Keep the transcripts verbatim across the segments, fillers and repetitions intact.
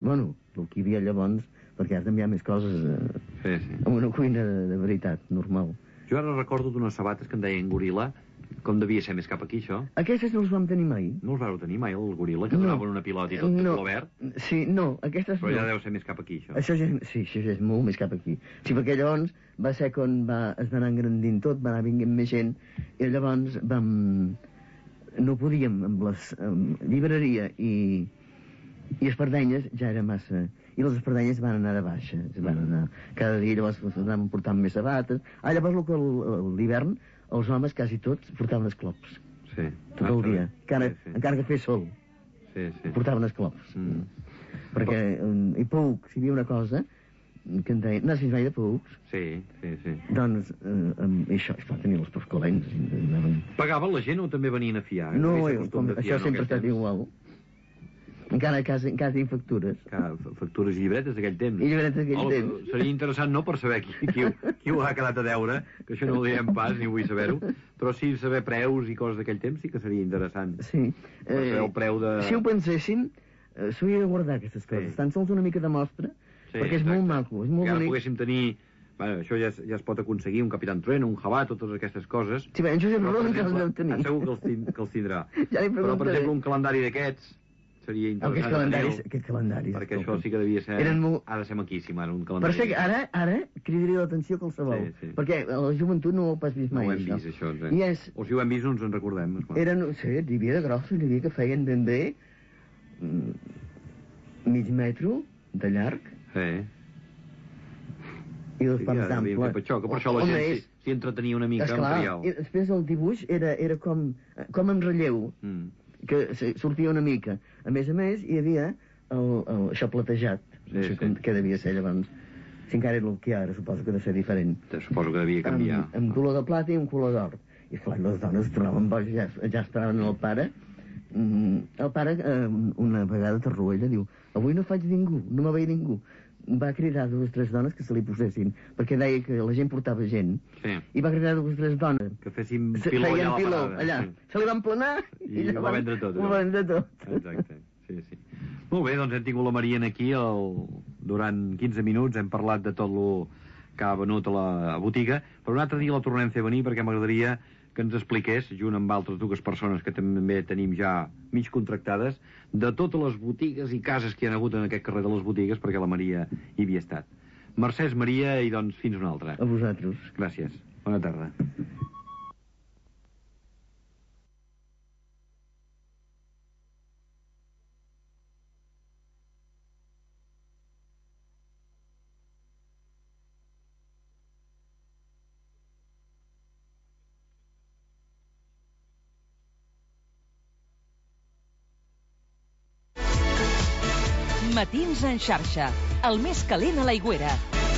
Bueno, el que hi havia llavors, perquè ara també hi ha més coses eh, sí, sí. en una cuina de, de veritat, normal. Jo ara recordo d'unes sabates que en deien goril·la. Com devia ser més cap aquí, això? Aquestes no els vam tenir mai. No els vau tenir mai, el goril·la, que no. donaven una pilota i tot no. de color verd? Sí, no, aquestes Però no. ja deu ser més cap aquí, això. Això ja, sí, això ja és molt més cap aquí. Sí, perquè llavors va ser quan va, es va anar engrandint tot, va anar vinguent més gent, i llavors vam... no podíem, amb les amb llibreria i, i espardenyes ja era massa... I les espardenyes van anar de baixa, van anar... Cada dia llavors anaven portant més sabates. Ah, llavors el que l'hivern, els homes quasi tots portaven esclops. Sí. Tot el dia. Encara, sí, sí. encara que fes sol. Sí, sí. Portaven esclops. Mm. Perquè, i poucs, si hi havia una cosa que en deien, no, si mai de poucs. Sí, sí, sí. Doncs, eh, això, es va tenir els porcolents. Pagaven la gent o també venien a fiar? No, eh, com, això sempre ha estat igual. Encara a casa, en casa tinc factures. Clar, factures i llibretes d'aquell temps. I llibretes d'aquell oh, temps. Seria interessant no per saber qui, qui, qui ho ha quedat a deure, que això no ho diem pas, ni vull saber-ho, però sí saber preus i coses d'aquell temps sí que seria interessant. Sí. Per saber el preu de... Si ho penséssim, eh, s'hauria de guardar aquestes coses. Sí. Tan sols una mica de mostra, sí, perquè és exacte. Molt maco, és molt que bonic. Ara poguéssim tenir... Bueno, això ja es, ja es pot aconseguir, un Capitán Trueno, un Jabá, totes aquestes coses. Sí, bé, en Josep Rodon que els deu tenir. Segur que els, tin, que els tindrà. Ja li però, per exemple, un calendari d'aquests seria interessant. Aquests calendaris, aquests calendaris. Perquè això sí que devia ser... Molt... Ha de ser maquíssim, ara, un calendari. Per ser que ara, ara cridaria l'atenció qualsevol. Sí, sí. Perquè la joventut no ho has vist mai. No ho hem vist, això. això I és... O si ho hem vist, no ens en recordem. Eren, sí, n'hi havia de grossos, n'hi havia que feien ben bé mig metro de llarg. Sí. I dos parts d'ample. Per això, que per això la gent s'hi entretenia una mica. Esclar, i després el dibuix era, era com, com en relleu. Mm. Que sortia una mica. A més a més, hi havia el, el, això platejat. Sí, no sé sí. Com, què devia ser llavors. Si encara era el que ara, suposo que ha de ser diferent. Suposo que devia canviar. Amb, amb color de plata i un color d'or. I clar, les dones es tornaven boges, ja, ja esperaven el pare. Mm, el pare, eh, una vegada a Tarruella, diu: avui no faig ningú, no me veia ningú. Va cridar dues o tres dones que se li posessin, perquè deia que la gent portava gent, sí. I va cridar dues o tres dones que fessin piló allà a la piló, parada. Allà. Sí. Se li van planar i, i ho va vendre tot. Ho va vendre tot. Exacte, sí, sí. Molt bé, doncs hem tingut la Mariana aquí el... durant quinze minuts, hem parlat de tot el que ha venut a la botiga, però un altre dia la tornem a fer venir perquè m'agradaria que ens expliqués, junt amb altres dues persones que també tenim ja mig contractades, de totes les botigues i cases que hi ha hagut en aquest carrer de les botigues, perquè la Maria hi havia estat. Mercès, Maria, i doncs fins una altra. A vosaltres. Gràcies. Bona tarda. Matins en xarxa, el més calent a l'Aigüera.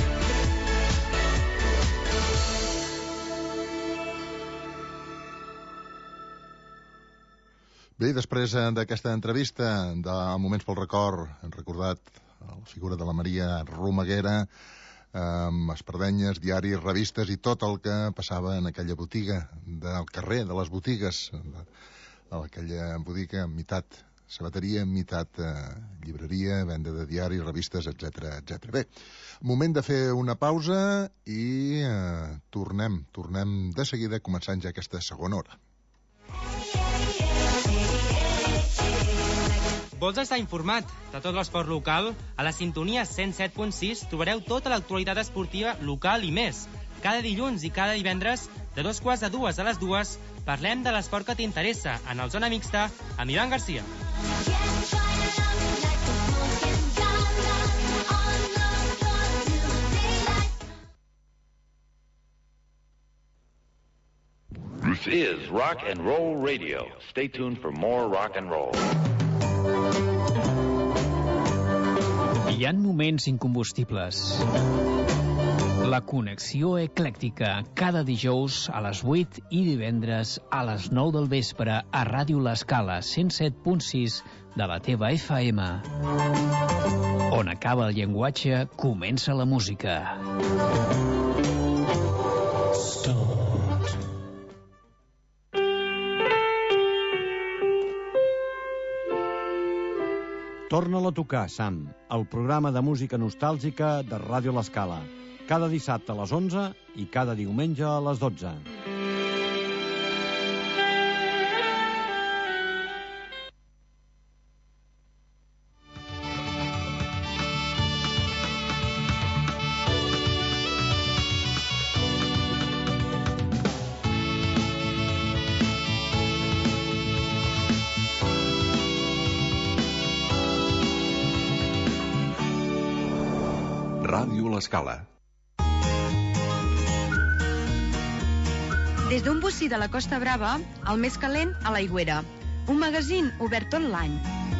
Bé, després d'aquesta entrevista de Moments pel Record, hem recordat la figura de la Maria Romaguera, amb espardenyes, diaris, revistes i tot el que passava en aquella botiga del carrer, de les botigues, aquella botiga, meitat sabateria, meitat eh, llibreria, venda de diaris, revistes, etcètera, etcètera. Bé, moment de fer una pausa i eh, tornem, tornem de seguida, començant ja aquesta segona hora. Vols estar informat de tot l'esport local? A la sintonia cent set punt sis trobareu tota l'actualitat esportiva local i més. Cada dilluns i cada divendres, de dos quarts de dues a les dues, parlem de l'esport que t'interessa en el Zona Mixta amb Ivan Garcia. This is Rock and Roll Radio. Stay tuned for more rock and roll. Hi ha moments incombustibles. La connexió eclèctica, cada dijous a les vuit i divendres a les nou del vespre a Ràdio L'Escala cent set punt sis de la teva F M. On acaba el llenguatge, comença la música. Stop. Torna-la a tocar, Sam, el programa de música nostàlgica de Ràdio L'Escala. Cada dissabte a les onze i cada diumenge a les dotze. Ràdio L'Escala. Des d'un bocí de la Costa Brava, el més calent a l'Aigüera. Un magazín obert tot l'any.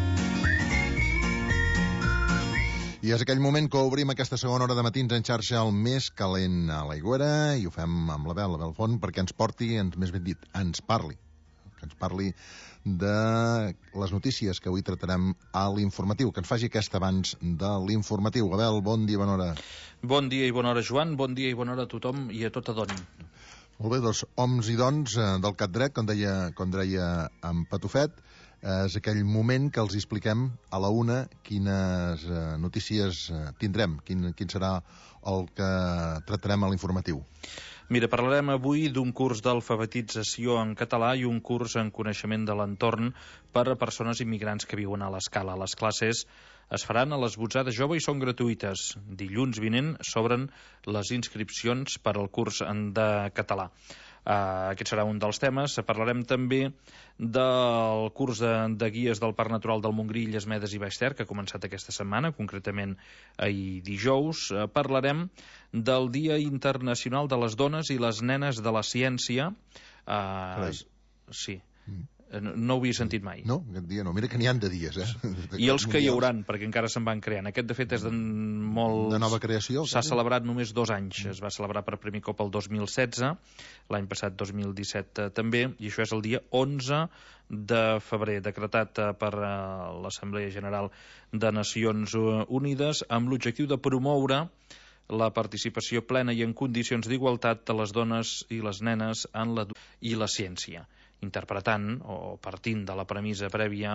I és aquell moment que obrim aquesta segona hora de matins en xarxa, el més calent a l'Aigüera, i ho fem amb la Bel, la Bel Font, perquè ens porti, ens, més ben dit, ens parli, que ens parli de les notícies que avui tratarem a l'informatiu, que ens faci aquest abans de l'informatiu. Abel, bon dia i bona hora. Bon dia i bona hora, Joan, bon dia i bona hora a tothom i a tota dona. Molt bé, doncs, homs i dons eh, del Catdret, com deia, com deia en Patufet, eh, és aquell moment que els expliquem a la una quines eh, notícies eh, tindrem, quin, quin serà el que tratarem a l'informatiu. Mira, parlarem avui d'un curs d'alfabetització en català i un curs en coneixement de l'entorn per a persones immigrants que viuen a l'Escala. Les classes es faran a l'Esbotzar de Jove i són gratuïtes. Dilluns vinent s'obren les inscripcions per al curs de català. Uh, aquest serà un dels temes. Parlarem també del curs de, de guies del Parc Natural del Montgrí, Illes Medes i Baix Ter, que ha començat aquesta setmana, concretament ahir dijous. Uh, parlarem del Dia Internacional de les Dones i les Nenes de la Ciència. Uh, sí. Mm. No, no ho havia sentit mai. No, aquest dia no. Mira que n'hi han de dies, eh? I els que hi hauran, perquè encara se'n van creant. Aquest, de fet, és de molt... De nova creació? S'ha celebrat només dos anys. Es va celebrar per primer cop el dos mil setze, l'any passat dos mil disset també, i això és el dia onze de febrer, decretat per l'Assemblea General de Nacions Unides, amb l'objectiu de promoure la participació plena i en condicions d'igualtat de les dones i les nenes en la i la ciència, interpretant o partint de la premissa prèvia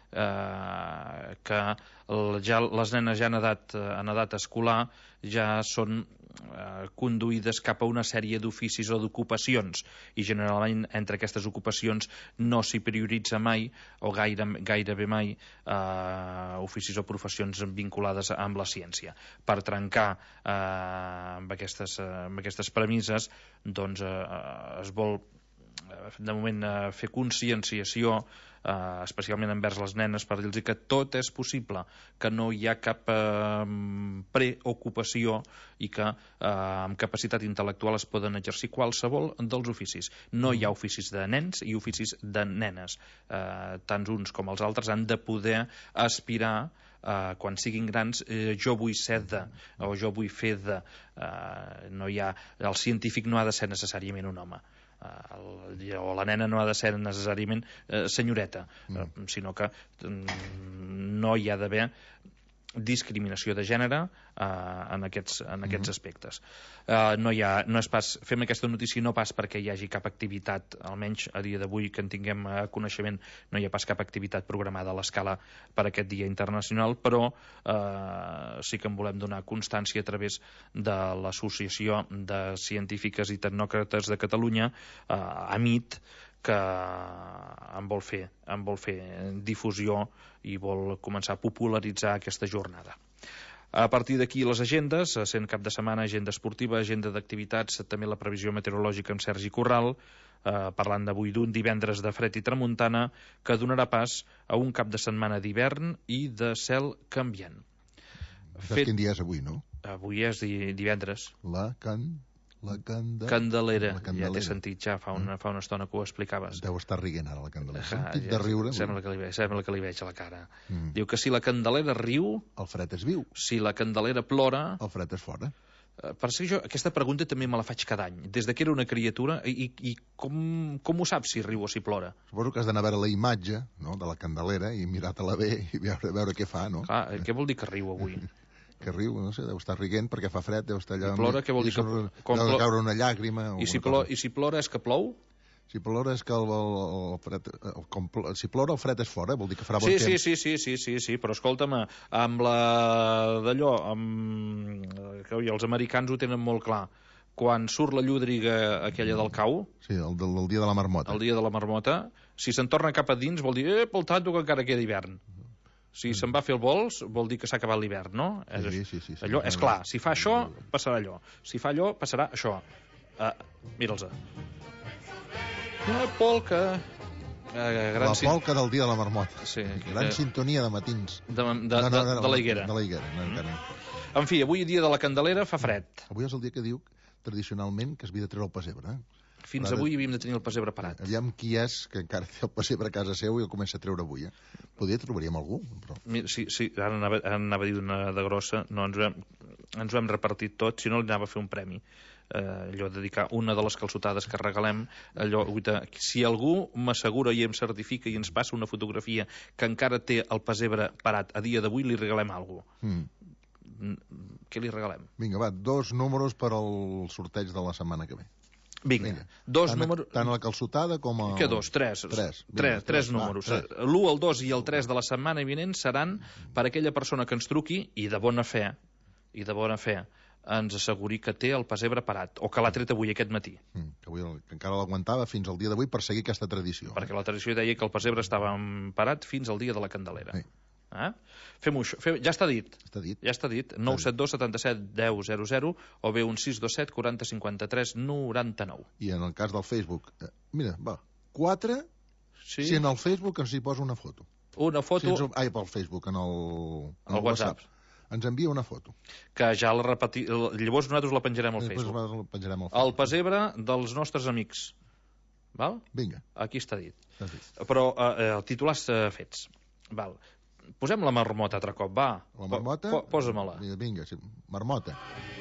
eh, que ja, les nenes ja en edat, en edat escolar ja són eh, conduïdes cap a una sèrie d'oficis o d'ocupacions, i generalment entre aquestes ocupacions no s'hi prioritza mai o gaire, gairebé mai eh, oficis o professions vinculades amb la ciència. Per trencar eh, amb, aquestes, eh, amb aquestes premisses, doncs eh, es vol de moment eh, fer conscienciació, eh, especialment envers les nenes, per dir-los que tot és possible, que no hi ha cap eh, preocupació i que eh, amb capacitat intel·lectual es poden exercir qualsevol dels oficis. No hi ha oficis de nens i oficis de nenes. Eh, tant uns com els altres han de poder aspirar Uh, quan siguin grans, eh, jo vull ser de, o jo vull fer de. Uh, no hi ha, el científic no ha de ser necessàriament un home. Uh, el, o la nena no ha de ser necessàriament uh, senyoreta, uh, sinó que um, no hi ha d'haver discriminació de gènere uh, en aquests, en aquests mm-hmm. aspectes. Uh, no hi ha, no és pas, fem aquesta notícia no pas perquè hi hagi cap activitat, almenys a dia d'avui que en tinguem uh, coneixement, no hi ha pas cap activitat programada a l'Escala per aquest dia internacional, però uh, sí que en volem donar constància a través de l'Associació de Científiques i Tecnòcrates de Catalunya, uh, AMIT, que en vol fer, en vol fer difusió i vol començar a popularitzar aquesta jornada. A partir d'aquí les agendes, sent cap de setmana agenda esportiva, agenda d'activitats, també la previsió meteorològica amb Sergi Corral, eh, parlant d'avui d'un divendres de fred i tramuntana que donarà pas a un cap de setmana d'hivern i de cel canviant. Fet... Quin dia és avui, no? Avui és divendres. La can... La candela... Candelera. La candelera. Ja t'he sentit ja fa una, fa una estona que ho explicaves. Deu estar riguent ara la Candelera. Ja, sentit ja, de riure. Sembla que, li ve, sembla que li veig a la cara. Mm. Diu que si la Candelera riu... El fred és viu. Si la Candelera plora... El fred és fora. Uh, per ser jo, aquesta pregunta també me la faig cada any. Des de que era una criatura, i, i com, com ho saps si riu o si plora? Suposo que has d'anar a veure la imatge, no?, de la Candelera i mirar-te-la bé i veure, veure què fa, no? Clar, què vol dir que riu avui? Que riu, no sé, deu estar riguent perquè fa fred, deu estar allà... I plora, què vol dir que... Deu caure una llàgrima... I si, plora, I si plora és que plou? Si plora és que el, el, el fred... El, com, si plora el fred és fora, vol dir que farà bon sí, temps. Sí, sí, sí, sí, sí, però escolta'm, amb la... d'allò, amb... que oi, els americans ho tenen molt clar. Quan surt la llúdriga aquella del cau... Sí, el del, del dia de la marmota. El dia de la marmota, si se'n torna cap a dins vol dir, eh, pel tanto que encara queda hivern. Si mm. se'n va fer el vols, vol dir que s'ha acabat l'hivern, no? Sí, sí, sí. sí allò, sí, és clar, si fa això, passarà allò. Si fa allò, passarà això. Uh, Mira'ls. La polca... Uh, gran la polca del dia de la marmota. Sí. Gran eh, sintonia de matins. De, de, no, no, de, de, de la higuera. De la higuera, no, mm. no. En fi, avui dia de la Candelera fa fred. Avui és el dia que diu, tradicionalment, que es havia de treure el pessebre. Eh? Fins Però avui havíem de tenir el pessebre parat. Aviam qui és que encara té el pessebre a casa seu i el comença a treure avui. Eh? Podria trobaríem algú. Però... Sí, sí, ara anava, ara anava a dir una de grossa. No, ens ho hem, ens ho hem repartit tot, si no li anava a fer un premi. Eh, allò, dedicar una de les calçotades que regalem, allò, uita, si algú m'assegura i em certifica i ens passa una fotografia que encara té el pessebre parat a dia d'avui, li regalem alguna cosa. Mm. Què li regalem? Vinga, va, dos números per al sorteig de la setmana que ve. Vinga, Vinga. dos tant, números... Tant a la calçotada com a... Què dos? Tres. Tres, Vinga, tres, tres, tres números. L'u, el dos i el tres de la setmana vinent seran per aquella persona que ens truqui i de bona fe, i de bona fe, ens asseguri que té el pessebre parat, o que l'ha tret avui aquest matí. Mm, que, avui, que encara l'aguantava fins al dia d'avui per seguir aquesta tradició. Perquè la tradició deia que el pessebre estava parat fins al dia de la Candelera. Sí. Eh? Fem-ho això. Fem... Ja està dit. Està dit. Ja està dit. nou set dos setanta set deu zero zero o bé un sis dos set quaranta cinquanta tres noranta-nou. I en el cas del Facebook, eh, mira, va, quatre, sí. Si en el Facebook ens hi posa una foto. Una foto... Si ens... Ai, pel Facebook, en el, en el, el WhatsApp. WhatsApp. Ens envia una foto. Que ja la repeti... Llavors nosaltres la penjarem al Facebook. La penjarem al Facebook. El pessebre dels nostres amics. Val? Vinga. Aquí està dit. Està dit. Però eh, titulars eh, fets. Val. Posem la marmota altre cop, va. La marmota? Po Posa-me-la. Vinga, sí. Marmota.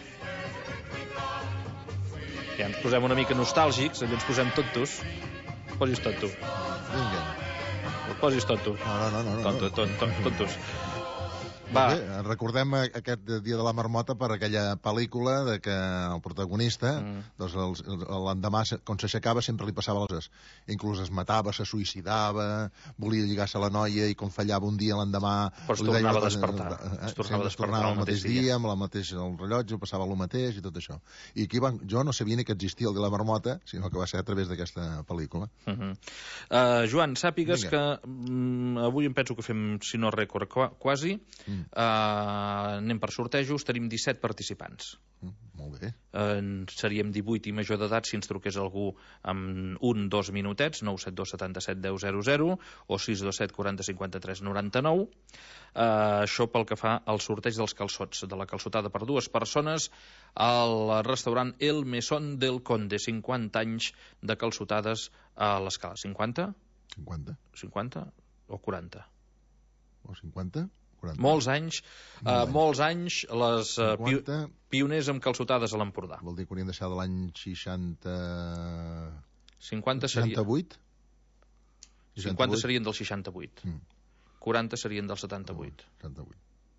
Ja ens posem una mica nostàlgics, allò ens posem tontos. Posis tonto. Vinga. Posis tonto. No, no, no. no, tonto, no. tonto, tontos. Va. Bé, recordem aquest dia de la marmota per aquella pel·lícula de que el protagonista, mm. doncs l'endemà, quan s'aixecava, sempre li passava les... Inclús es matava, se suïcidava, volia lligar-se a la noia i com fallava un dia l'endemà... Però es tornava a despertar. Es tornava a despertar el mateix dia, amb la mateix, el rellotge, passava el mateix i tot això. I aquí van... jo no sabia ni que existia el de la marmota, sinó que va ser a través d'aquesta pel·lícula. Uh -huh. uh, Joan, sàpigues Vinga. que um, avui em penso que fem, si no rècord, quasi... Mm. Uh, anem per sortejos, tenim disset participants. Mm, molt bé. Uh, seríem divuit i major d'edat si ens truqués algú amb un, dos minutets, nou set dos setanta set deu zero zero o sis dos set quaranta cinquanta tres noranta-nou. Uh, això pel que fa al sorteig dels calçots, de la calçotada per dues persones al restaurant El Mesón del Conde, cinquanta anys de calçotades a l'escala. cinquanta? cinquanta. cinquanta o quaranta? O cinquanta? quaranta. Molts anys, uh, molts anys les uh, cinquanta... pioners amb calçotades a l'Empordà. Vol dir que hauríem deixat de l'any seixanta... cinquanta seria... seixanta-vuit? cinquanta serien del seixanta-vuit. Mm. quaranta serien del setanta-vuit. Oh, setanta-vuit.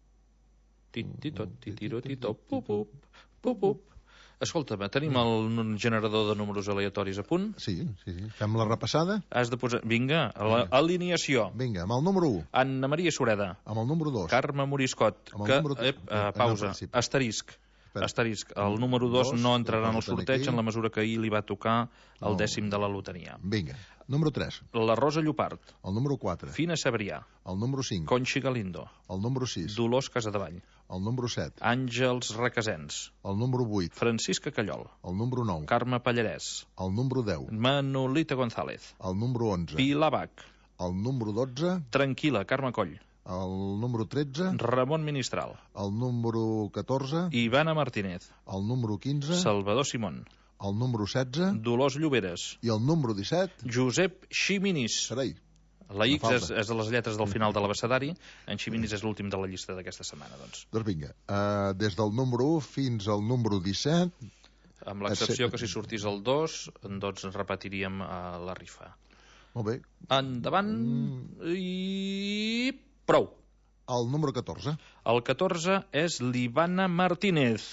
Titito, titiro, tito, pup, pup, pup, pup. Escolta'm, tenim el generador de números aleatoris a punt? Sí, sí, sí. Fem la repassada? Has de posar... Vinga, l'alineació. Vinga, amb el número u. Anna Maria Sureda. Amb el número dos. Carme Moriscot. Amb el que, número... Ep, uh, pausa. No, asterisc. Espera. Asterisc. El número dos no entrarà en el sorteig en la mesura que ahir li va tocar el dècim de la loteria. Vinga. Número tres. La Rosa Llopart. El número quatre. Fina Sabrià. El número cinc. Conxi Galindo. El número sis. Dolors Casadevall. El número set. Àngels Requesens. El número vuit. Francisca Callol. El número nou. Carme Pallarès. El número deu. Manolita González. El número onze. Pilar Bach. El número dotze. Tranquil·la, Carme Coll. El número tretze. Ramon Ministral. El número catorze. Ivana Martínez. El número quinze. Salvador Simón. El número setze. Dolors Lloberes. I el número disset. Josep Ximinis. Carai. La X és, és de les lletres del final de l'abecedari. En Ximinis és l'últim de la llista d'aquesta setmana, doncs. Doncs vinga, uh, des del número u fins al número disset... Amb l'excepció que si sortís el dos, doncs repetiríem uh, la rifa. Molt bé. Endavant mm. i... prou. El número catorze. El catorze és l'Ivana Martínez.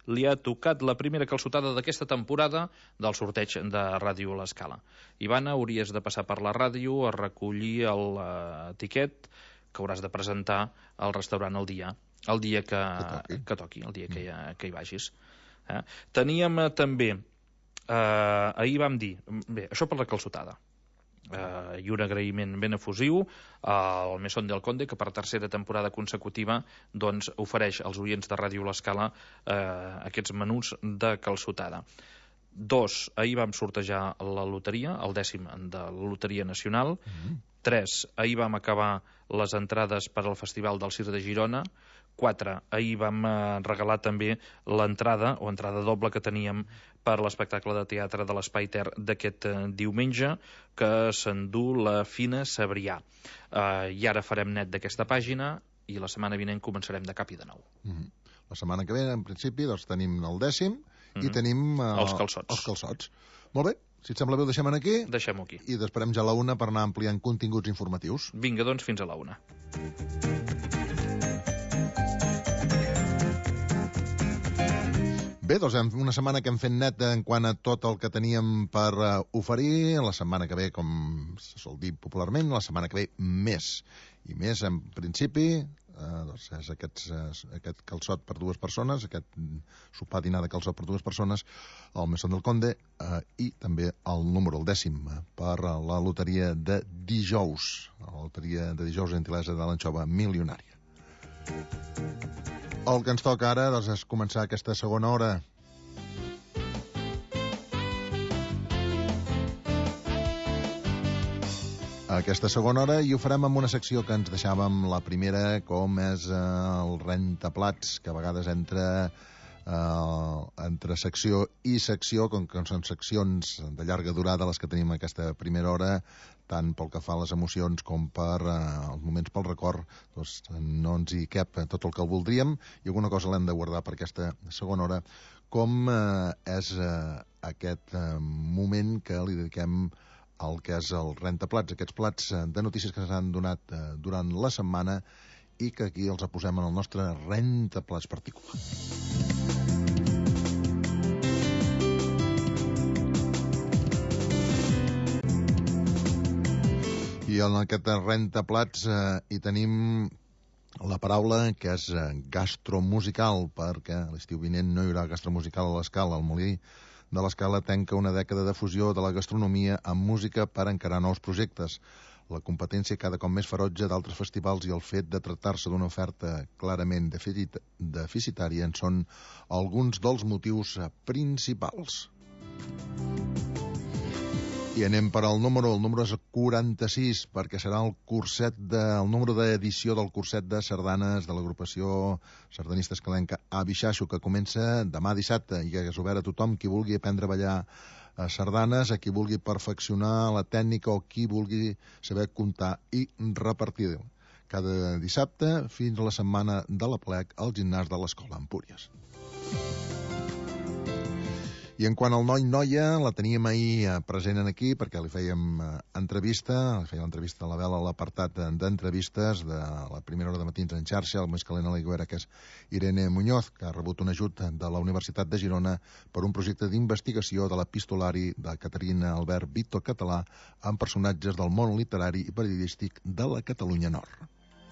li ha tocat la primera calçotada d'aquesta temporada del sorteig de Ràdio L'Escala. Ivana, hauries de passar per la ràdio a recollir l'etiquet que hauràs de presentar al restaurant el dia, el dia que, que toqui, el dia que hi, que hi vagis. Eh? Teníem eh, també, eh, ahir vam dir, bé, això per la calçotada, Uh, i un agraïment ben efusiu al Mesón del Conde, que per tercera temporada consecutiva doncs, ofereix als oients de Ràdio L'Escala uh, aquests menús de calçotada. Dos, ahir vam sortejar la loteria, el dècim de la Loteria Nacional. Mm-hmm. Tres, ahir vam acabar les entrades per al Festival del Circ de Girona. Quatre, ahir vam eh, regalar també l'entrada, o entrada doble, que teníem per l'espectacle de teatre de l'Espai Ter d'aquest eh, diumenge, que s'endú la Fina Sabrià. Eh, I ara farem net d'aquesta pàgina i la setmana vinent començarem de cap i de nou. Mm-hmm. La setmana que ve, en principi, doncs tenim el dècim mm-hmm. i tenim eh, els calçots. els calçots. Molt bé, si et sembla bé ho deixem aquí. Deixem-ho aquí. I després ja a la una per anar ampliant continguts informatius. Vinga, doncs, fins a la una. Bé, doncs una setmana que hem fet net en quant a tot el que teníem per uh, oferir. La setmana que ve, com se sol dir popularment, la setmana que ve més. I més, en principi, uh, doncs és aquests, uh, aquest calçot per dues persones, aquest sopar dinar de calçot per dues persones, al Mesón del Conde, uh, i també el número, el dècim, uh, per uh, la loteria de dijous. La loteria de dijous, gentilesa de l'anxova milionària. El que ens toca ara doncs, és començar aquesta segona hora. Aquesta segona hora i ho farem amb una secció que ens deixàvem la primera, com és eh, el rentaplats, que a vegades entra eh, entre secció i secció, com que són seccions de llarga durada les que tenim aquesta primera hora, tant pel que fa a les emocions com per eh, els moments pel record, doncs no ens hi cap tot el que voldríem i alguna cosa l'hem de guardar per aquesta segona hora, com eh, és eh, aquest eh, moment que li dediquem al que és el rentaplats, aquests plats de notícies que s'han donat eh, durant la setmana i que aquí els posem en el nostre rentaplats particular. I en aquest rentaplats eh, hi tenim la paraula que és eh, gastromusical, perquè l'estiu vinent no hi haurà gastromusical a l'Escala. El Molí de l'Escala tanca una dècada de fusió de la gastronomia amb música per encarar nous projectes. La competència cada cop més ferotge d'altres festivals i el fet de tractar-se d'una oferta clarament deficitària en són alguns dels motius principals. I anem per al número, el número és quaranta-sis, perquè serà el curset de, el número d'edició del curset de sardanes de l'agrupació sardanista escalenca Abixaixo, que comença demà dissabte i que és obert a tothom qui vulgui aprendre a ballar a sardanes, a qui vulgui perfeccionar la tècnica o qui vulgui saber comptar i repartir. Cada dissabte fins a la setmana de l'Aplec al gimnàs de l'Escola Empúries. I en quant al noi-noia, la teníem ahir present aquí perquè li fèiem entrevista, li fèiem l'entrevista a la vela a l'apartat d'entrevistes de la primera hora de matins en xarxa, el més calent a l'aigüera, que és Irene Muñoz, que ha rebut un ajut de la Universitat de Girona per un projecte d'investigació de l'epistolari de Caterina Albert Víctor Català amb personatges del món literari i periodístic de la Catalunya Nord.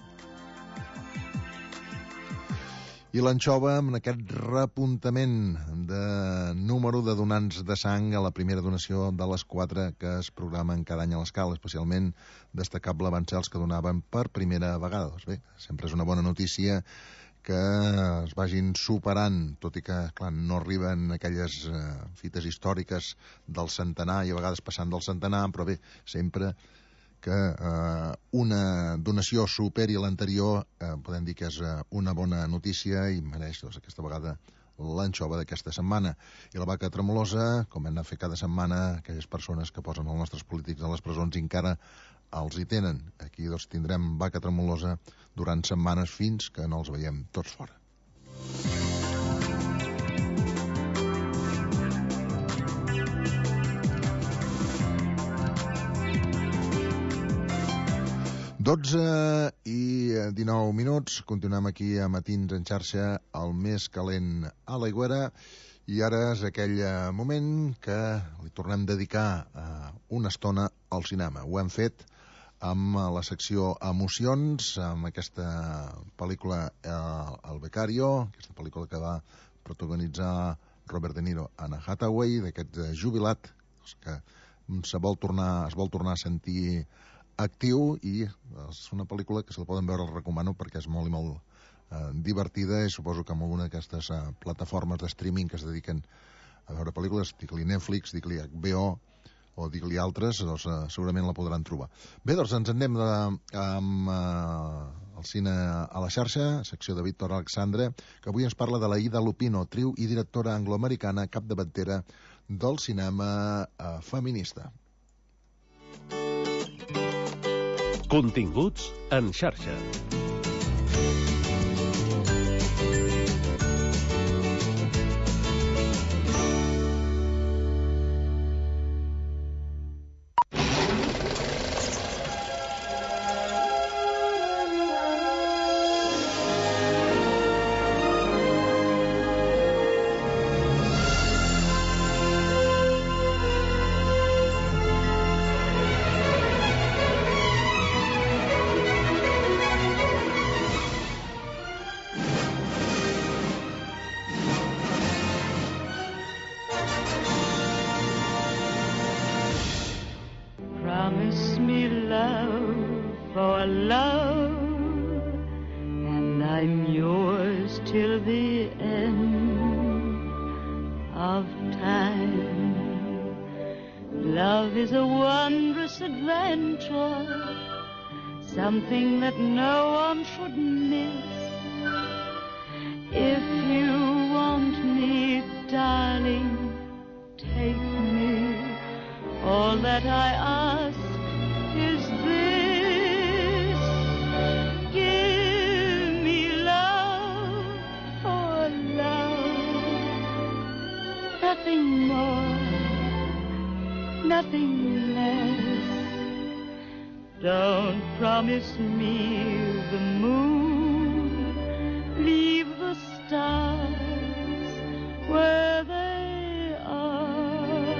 I l'anxova, amb aquest repuntament de número de donants de sang a la primera donació de les quatre que es programen cada any a l'Escala, especialment destacable van ser els que donaven per primera vegada. Doncs bé, sempre és una bona notícia que es vagin superant, tot i que, clar, no arriben aquelles eh, fites històriques del centenar i a vegades passant del centenar, però bé, sempre que eh, una donació superi l'anterior, eh, podem dir que és eh, una bona notícia i mereix doncs, aquesta vegada l'anxova d'aquesta setmana. I la vaca tremolosa, com hem de fer cada setmana, aquelles persones que posen els nostres polítics a les presons i encara els hi tenen. Aquí doncs, tindrem vaca tremolosa durant setmanes fins que no els veiem tots fora. dotze i dinou minuts, continuem aquí a Matins en xarxa, el més calent a l'Aigüera, i ara és aquell moment que li tornem a dedicar una estona al cinema. Ho hem fet amb la secció Emocions, amb aquesta pel·lícula El Becario, aquesta pel·lícula que va protagonitzar Robert De Niro, Anne Hathaway, d'aquest jubilat que es vol tornar, es vol tornar a sentir actiu, i és una pel·lícula que, si la poden veure, la recomano perquè és molt i molt eh, divertida, i suposo que amb alguna d'aquestes eh, plataformes de streaming que es dediquen a veure pel·lícules, digue-li Netflix, digue-li H B O o digue-li altres, doncs eh, segurament la podran trobar. Bé, doncs ens en anem de, amb eh, el cine a la xarxa, secció de Víctor Alexandre, que avui ens parla de la Ida Lupino, actriu i directora angloamericana, capdavantera del cinema eh, feminista. Continguts en xarxa. Something that no one should miss. If you want me, darling, take me. All that I ask is this. Give me love for love. Nothing more, nothing less. Don't promise me the moon. Leave the stars where they are.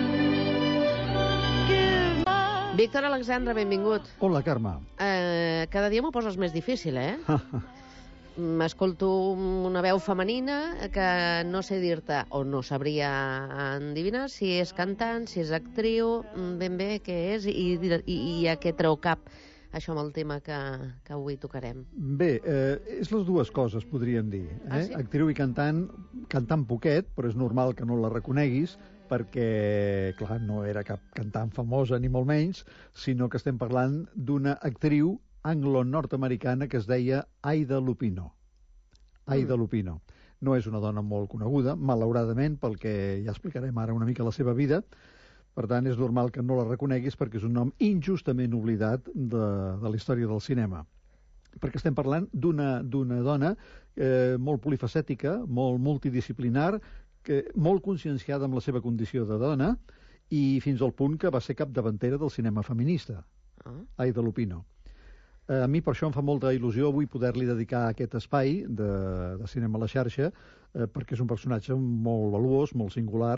Give my... Víctor Alexandre, benvingut. Hola, Carme. Eh, cada dia m'ho poses més difícil, eh? M'escolto una veu femenina que no sé dir-te, o no sabria endevinar si és cantant, si és actriu, ben bé què és, i, i, i a què treu cap això amb el tema que, que avui tocarem. Bé, eh, és les dues coses, podríem dir. Eh? Ah, sí? Actriu i cantant, cantant poquet, però és normal que no la reconeguis, perquè, clar, no era cap cantant famosa, ni molt menys, sinó que estem parlant d'una actriu anglo-nord-americana que es deia Ida Lupino. Ida mm. Lupino. No és una dona molt coneguda, malauradament, pel que ja explicarem ara una mica la seva vida. Per tant, és normal que no la reconeguis perquè és un nom injustament oblidat de, de la història del cinema. Perquè estem parlant d'una d'una dona eh, molt polifacètica, molt multidisciplinar, que, molt conscienciada amb la seva condició de dona, i fins al punt que va ser capdavantera del cinema feminista. Ah. Ida Lupino. A mi per això em fa molta il·lusió avui poder-li dedicar aquest espai de, de cinema a la xarxa, eh, perquè és un personatge molt valuós, molt singular,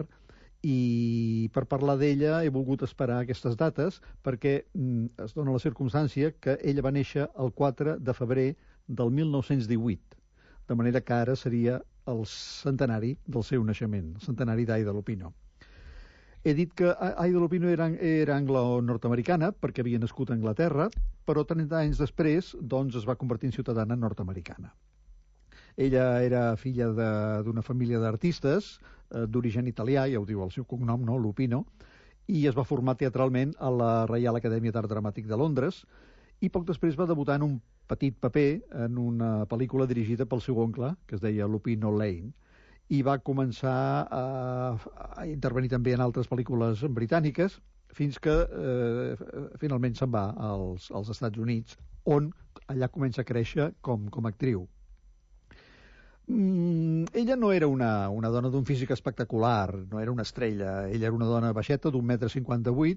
i per parlar d'ella he volgut esperar aquestes dates perquè mm, es dona la circumstància que ella va néixer el quatre de febrer del mil nou-cents divuit, de manera que ara seria el centenari del seu naixement, el centenari d'Ida Lupino. He dit que Ida Lupino era, era anglo-nord-americana perquè havia nascut a Anglaterra, però trenta anys després doncs, es va convertir en ciutadana nord-americana. Ella era filla d'una família d'artistes eh, d'origen italià, ja ho diu el seu cognom, no? Lupino, i es va formar teatralment a la Reial Acadèmia d'Art Dramàtic de Londres, i poc després va debutar en un petit paper en una pel·lícula dirigida pel seu oncle, que es deia Lupino Lane, i va començar a, a intervenir també en altres pel·lícules britàniques, fins que eh, finalment se'n va als, als Estats Units, on allà comença a créixer com, com a actriu. Mm, ella no era una, una dona d'un físic espectacular, no era una estrella, ella era una dona baixeta d'un metre cinquanta-vuit,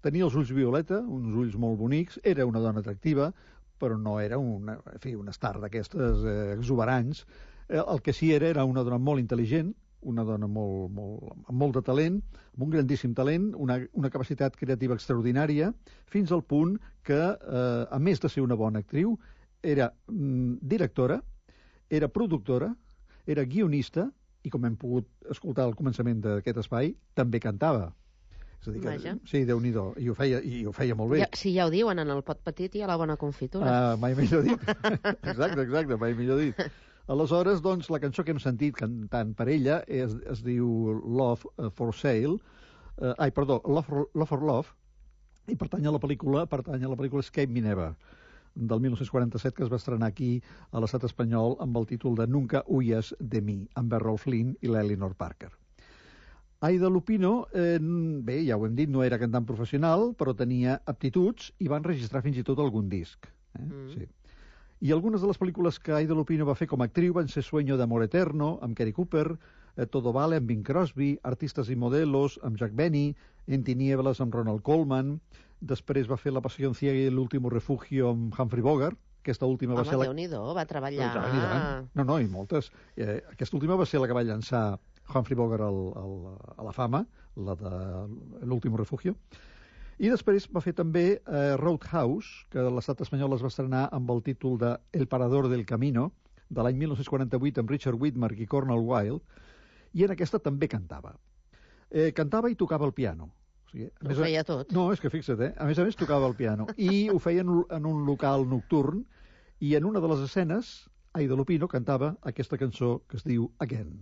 Tenia els ulls violeta, uns ulls molt bonics, era una dona atractiva, però no era una, en fi, una star d'aquestes eh, exuberants. Eh, el que sí era, era una dona molt intel·ligent, una dona molt, molt, amb molt de talent, amb un grandíssim talent, una, una capacitat creativa extraordinària, fins al punt que, eh, a més de ser una bona actriu, era mm, directora, era productora, era guionista, i com hem pogut escoltar al començament d'aquest espai, també cantava. És a dir que, Vaja. sí, Déu-n'hi-do, i ho feia, i ho feia molt bé. Ja, si ja ho diuen, en el pot petit hi ha la bona confitura. Uh, mai millor dit. Exacte, exacte, mai millor dit. Aleshores, doncs, la cançó que hem sentit cantant per ella es, es diu Love for Sale, uh, ai, perdó, Love for, Love for Love, i pertany a la pel·lícula, pertany a la pel·lícula Escape Me Never, del dinou quaranta-set, que es va estrenar aquí a l'estat espanyol amb el títol de Nunca huyas de mi, amb Errol Flynn i l'Eleanor Parker. Aida Lupino, eh, bé, ja ho hem dit, no era cantant professional, però tenia aptituds i va enregistrar fins i tot algun disc. Eh? Mm. Sí. I algunes de les pel·lícules que Aida Lupino va fer com a actriu van ser Sueño de amor eterno, amb Cary Cooper, eh, Todo vale, amb Bing Crosby, Artistas y modelos, amb Jack Benny, En tinieblas, amb Ronald Colman. Després va fer La pasión ciega i l'último refugio amb Humphrey Bogart. Aquesta última va Home, ser la... Déu-n'hi-do, va treballar... No, no, no, i moltes. Eh, aquesta última va ser la que va llançar Humphrey Bogart al, al, a la fama, la de l'último refugio. I després va fer també eh, Roadhouse, que l'estat espanyol es va estrenar amb el títol de El parador del camino, de l'any dinou quaranta-vuit, amb Richard Widmark i Cornel Wilde, i en aquesta també cantava. Eh, cantava i tocava el piano. O sigui, ho feia tot. No, és que fixa't, eh? A més a més tocava el piano. I ho feia en, en un local nocturn, i en una de les escenes, Aida Lupino cantava aquesta cançó que es diu Again.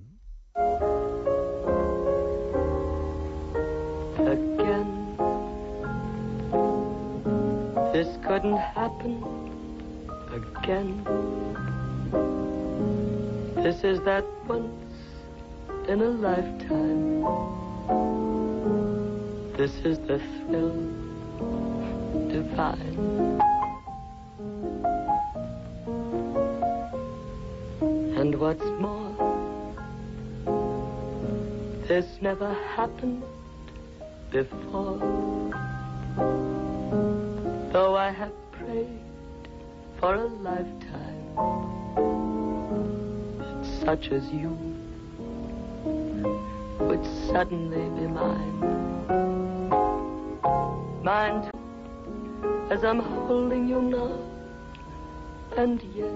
Again, this couldn't happen again. This is that once in a lifetime. This is the thrill divine. And what's more, this never happened before. Though I have prayed for a lifetime, that such as you would suddenly be mine. Mine too, as I'm holding you now, and yet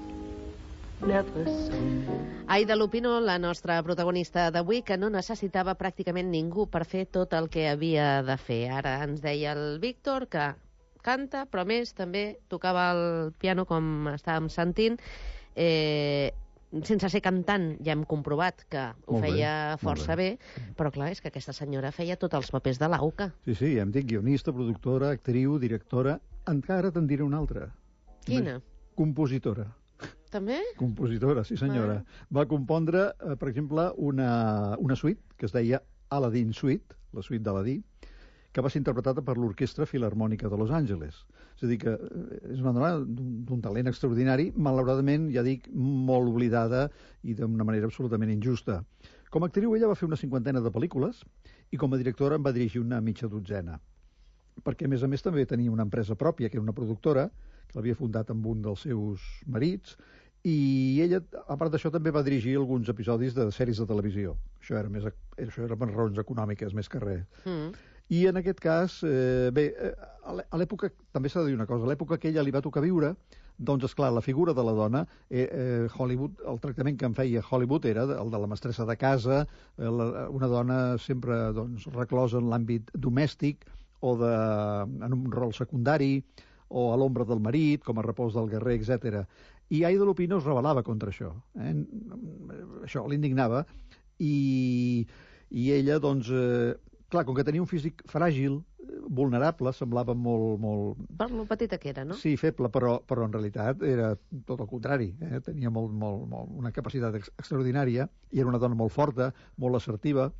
never so near. Aida Lupino, la nostra protagonista d'avui, que no necessitava pràcticament ningú per fer tot el que havia de fer. Ara ens deia el Víctor que canta, però més també tocava el piano, com estàvem sentint, eh, sense ser cantant. Ja hem comprovat que ho Molt bé, feia molt força bé. bé, però clar, és que aquesta senyora feia tots els papers de l'Auca. Sí, sí, ja em dic guionista, productora, actriu, directora. Encara te'n diré una altra. Quina? Compositora. També? Compositora, sí senyora. Va compondre, eh, per exemple, una, una suite que es deia Aladdin Suite, la suite d'Aladí, que va ser interpretada per l'Orquestra Filharmònica de Los Angeles. És a dir, que és una dona d'un talent extraordinari, malauradament, ja dic, molt oblidada i d'una manera absolutament injusta. Com a actriu, ella va fer una cinquantena de pel·lícules i com a directora en va dirigir una mitja dotzena. Perquè, a més a més, també tenia una empresa pròpia, que era una productora, que l'havia fundat amb un dels seus marits, i ella, a part d'això, també va dirigir alguns episodis de sèries de televisió. Això era, més, això era per raons econòmiques, més que res. Mm. I en aquest cas, eh, bé, a l'època, també s'ha de dir una cosa, a l'època que ella li va tocar viure, doncs, esclar, la figura de la dona, eh, eh, Hollywood, el tractament que en feia Hollywood era el de la mestressa de casa, eh, la, una dona sempre doncs, reclosa en l'àmbit domèstic o de, en un rol secundari, o a l'ombra del marit, com a repòs del guerrer, etcètera. I Aida Lupino es rebel·lava contra això. Eh? Això l'indignava, i, i ella, doncs, eh, clar, com que tenia un físic fràgil, vulnerable, semblava molt... molt... Per lo petita que era, no? Sí, feble, però, però en realitat era tot el contrari. Eh? Tenia molt, molt, molt, una capacitat extraordinària, i era una dona molt forta, molt assertiva,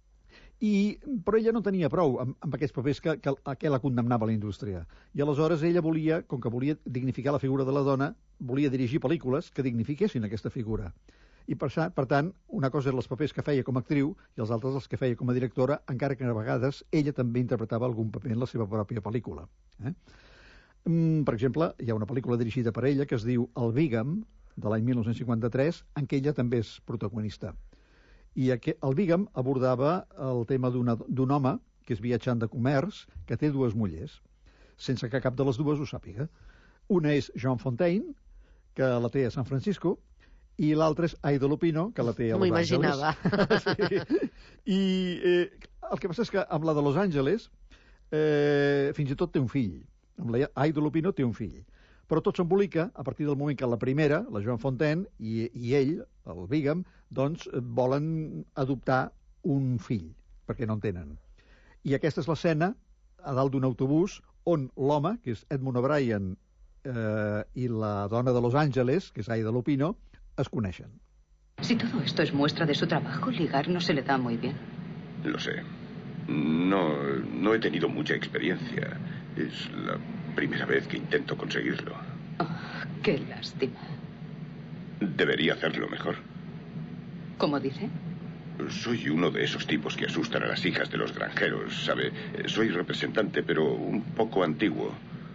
i, però ella no tenia prou amb, amb aquests papers que, que, que la condemnava a la indústria. I aleshores ella volia, com que volia dignificar la figura de la dona, volia dirigir pel·lícules que dignifiquessin aquesta figura. I per, per tant, una cosa eren els papers que feia com a actriu i els altres els que feia com a directora, encara que a vegades ella també interpretava algun paper en la seva pròpia pel·lícula. Eh? Mm, per exemple, hi ha una pel·lícula dirigida per ella que es diu El Bígam, de l'any mil nou-cents cinquanta-tres, en què ella també és protagonista. I aquest, el Bígam abordava el tema d'un home que és viatjant de comerç, que té dues mullers, sense que cap de les dues ho sàpiga. Una és Joan Fontaine, que la té a San Francisco, i l'altra és Aida Lupino, que la té a Los Angeles. M'ho imaginava. Sí. I eh, el que passa és que amb la de Los Angeles eh, fins i tot té un fill. Amb la Aida Lupino té un fill. Però tot s'embolica a partir del moment que la primera, la Joan Fontaine, i, i ell, el Bígam, doncs volen adoptar un fill, perquè no en tenen. I aquesta és l'escena a dalt d'un autobús on l'home, que és Edmund O'Brien, eh, i la dona de Los Angeles, que és Aida Lupino, es coneixen. Si todo esto es muestra de su trabajo, ligar no se le da muy bien. Lo sé. No, no he tenido mucha experiencia. Es la primera vez que intento conseguirlo. Oh, qué lástima. Debería hacerlo mejor. ¿Cómo dice? Soy uno de esos tipos que asustan a las hijas de los granjeros, ¿sabe? Soy representante, pero un poco antiguo.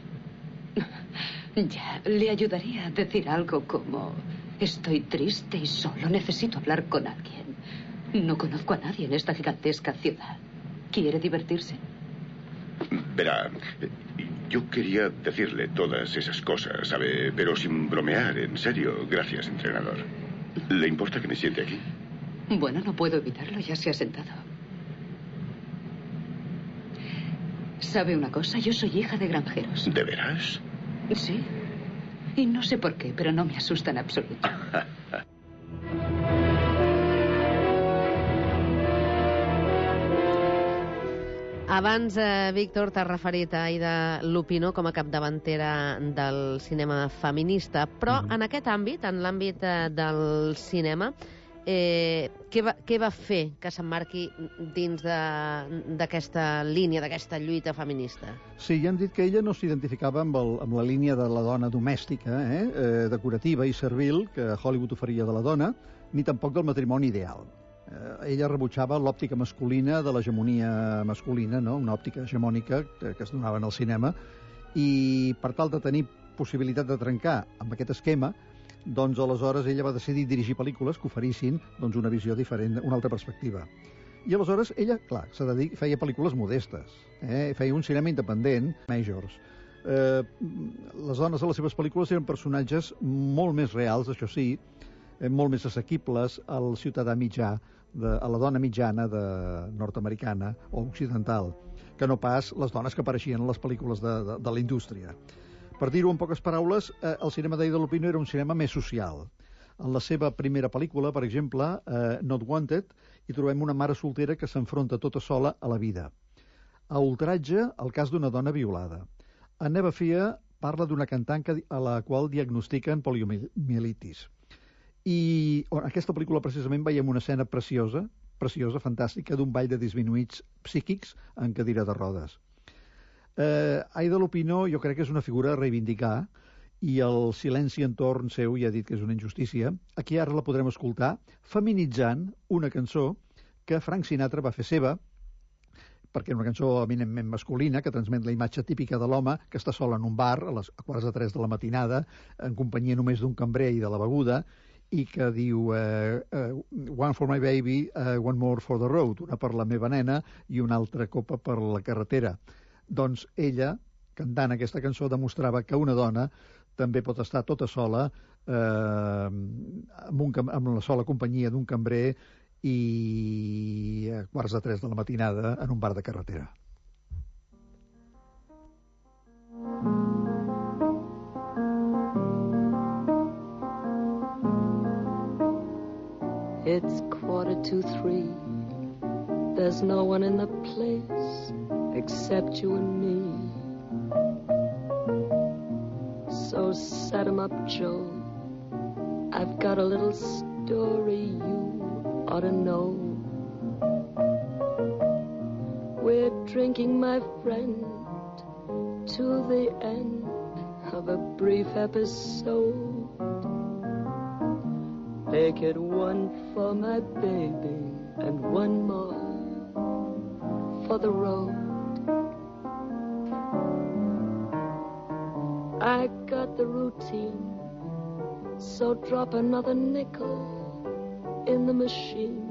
Ya, le ayudaría a decir algo como... Estoy triste y solo necesito hablar con alguien. No conozco a nadie en esta gigantesca ciudad. ¿Quiere divertirse? Verá, yo quería decirle todas esas cosas, ¿sabe? Pero sin bromear, en serio. Gracias, entrenador. ¿Le importa que me siente aquí? Bueno, no puedo evitarlo, ya se ha sentado. ¿Sabe una cosa? Yo soy hija de granjeros. ¿De veras? Sí. Y no sé por qué, pero no me asusta en absoluto. Abans, eh, Víctor, t'has referit a Aida Lupino com a capdavantera del cinema feminista, però mm. en aquest àmbit, en l'àmbit eh, del cinema, eh, què, va, què va fer que s'emmarqui dins d'aquesta línia, d'aquesta lluita feminista? Sí, ja hem dit que ella no s'identificava amb, el, amb la línia de la dona domèstica, eh, eh, decorativa i servil que Hollywood oferia de la dona, ni tampoc del matrimoni ideal. Eh, ella rebutjava l'òptica masculina de l'hegemonia masculina, no? Una òptica hegemònica que, que es donava en el cinema, i per tal de tenir possibilitat de trencar amb aquest esquema, doncs aleshores ella va decidir dirigir pel·lícules que oferissin doncs, una visió diferent, una altra perspectiva. I aleshores ella, clar, s'ha de dir, feia pel·lícules modestes, eh? Feia un cinema independent, majors. Eh, les dones a les seves pel·lícules eren personatges molt més reals, això sí, eh, molt més assequibles al ciutadà mitjà, de, a la dona mitjana de nord-americana o occidental, que no pas les dones que apareixien a les pel·lícules de, de, de la indústria. Per dir-ho en poques paraules, eh, el cinema d'Aida Lupino era un cinema més social. En la seva primera pel·lícula, per exemple, eh, Not Wanted, hi trobem una mare soltera que s'enfronta tota sola a la vida. A Ultratge, el cas d'una dona violada. A Never Fear parla d'una cantant que, a la qual diagnostiquen poliomielitis. I en aquesta pel·lícula precisament veiem una escena preciosa, preciosa, fantàstica, d'un ball de disminuïts psíquics en cadira de rodes. Eh, Aida Lupino jo crec que és una figura a reivindicar i el silenci entorn seu ja ha dit que és una injustícia. Aquí ara la podrem escoltar feminitzant una cançó que Frank Sinatra va fer seva, perquè és una cançó eminentment masculina que transmet la imatge típica de l'home que està sol en un bar a les quarts de tres de la matinada en companyia només d'un cambrer i de la beguda, i que diu uh, uh, one for my baby, uh, one more for the road, una per la meva nena i una altra copa per la carretera. Doncs ella, cantant aquesta cançó, demostrava que una dona també pot estar tota sola eh, amb, un, amb la sola companyia d'un cambrer i a quarts de tres de la matinada en un bar de carretera. It's quarter to three. There's no one in the place except you and me. So set 'em up, Joe. I've got a little story you ought to know. We're drinking, my friend, to the end of a brief episode. Take it one for my baby and one more for the road. I got the routine, so drop another nickel in the machine.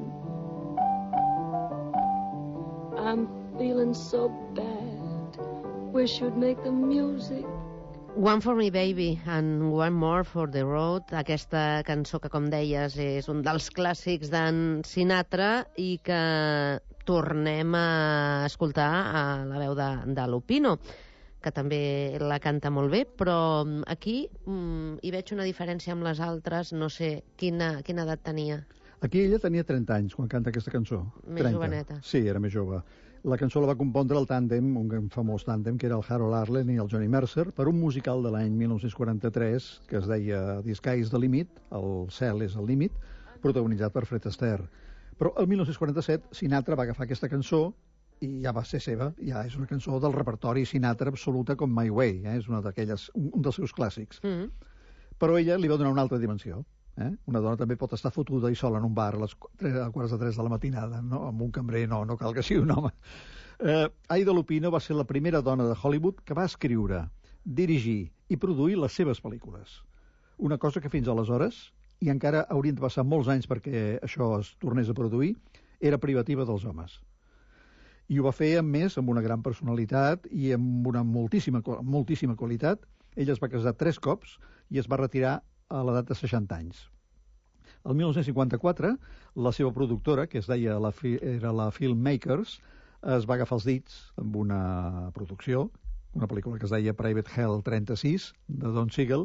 I'm feeling so bad, wish you'd make the music. One for me baby and one more for the road. Aquesta cançó que, com deies, és un dels clàssics d'en Sinatra i que tornem a escoltar a la veu de, de Lupino, que també la canta molt bé, però aquí mm, hi veig una diferència amb les altres. No sé, quina, quina edat tenia? Aquí ella tenia trenta anys quan canta aquesta cançó. Més trenta. joveneta. Sí, era més jove. La cançó la va compondre el tàndem, un famós tàndem, que era el Harold Arlen i el Johnny Mercer, per un musical de l'any mil nou-cents quaranta-tres que es deia The Sky is the Limit, el cel és el límit, protagonitzat per Fred Astaire. Però el mil nou-cents quaranta-set Sinatra va agafar aquesta cançó i ja va ser seva, ja és una cançó del repertori Sinatra absoluta com My Way, eh? És una d'aquelles, un, un dels seus clàssics. Mm. Però ella li va donar una altra dimensió. Eh? Una dona també pot estar fotuda i sola en un bar a les quarts de tres de la matinada, no? Amb un cambrer, no, no cal que sigui un home. Eh, Aida Lupino va ser la primera dona de Hollywood que va escriure, dirigir i produir les seves pel·lícules. Una cosa que fins aleshores, i encara haurien de passar molts anys perquè això es tornés a produir, era privativa dels homes. I ho va fer, a més, amb una gran personalitat i amb una moltíssima, moltíssima qualitat. Ella es va casar tres cops i es va retirar a l'edat de seixanta anys. El mil nou-cents cinquanta-quatre, la seva productora, que es deia la, era la Filmmakers, es va agafar els dits amb una producció, una pel·lícula que es deia Private Hell trenta-sis, de Don Siegel,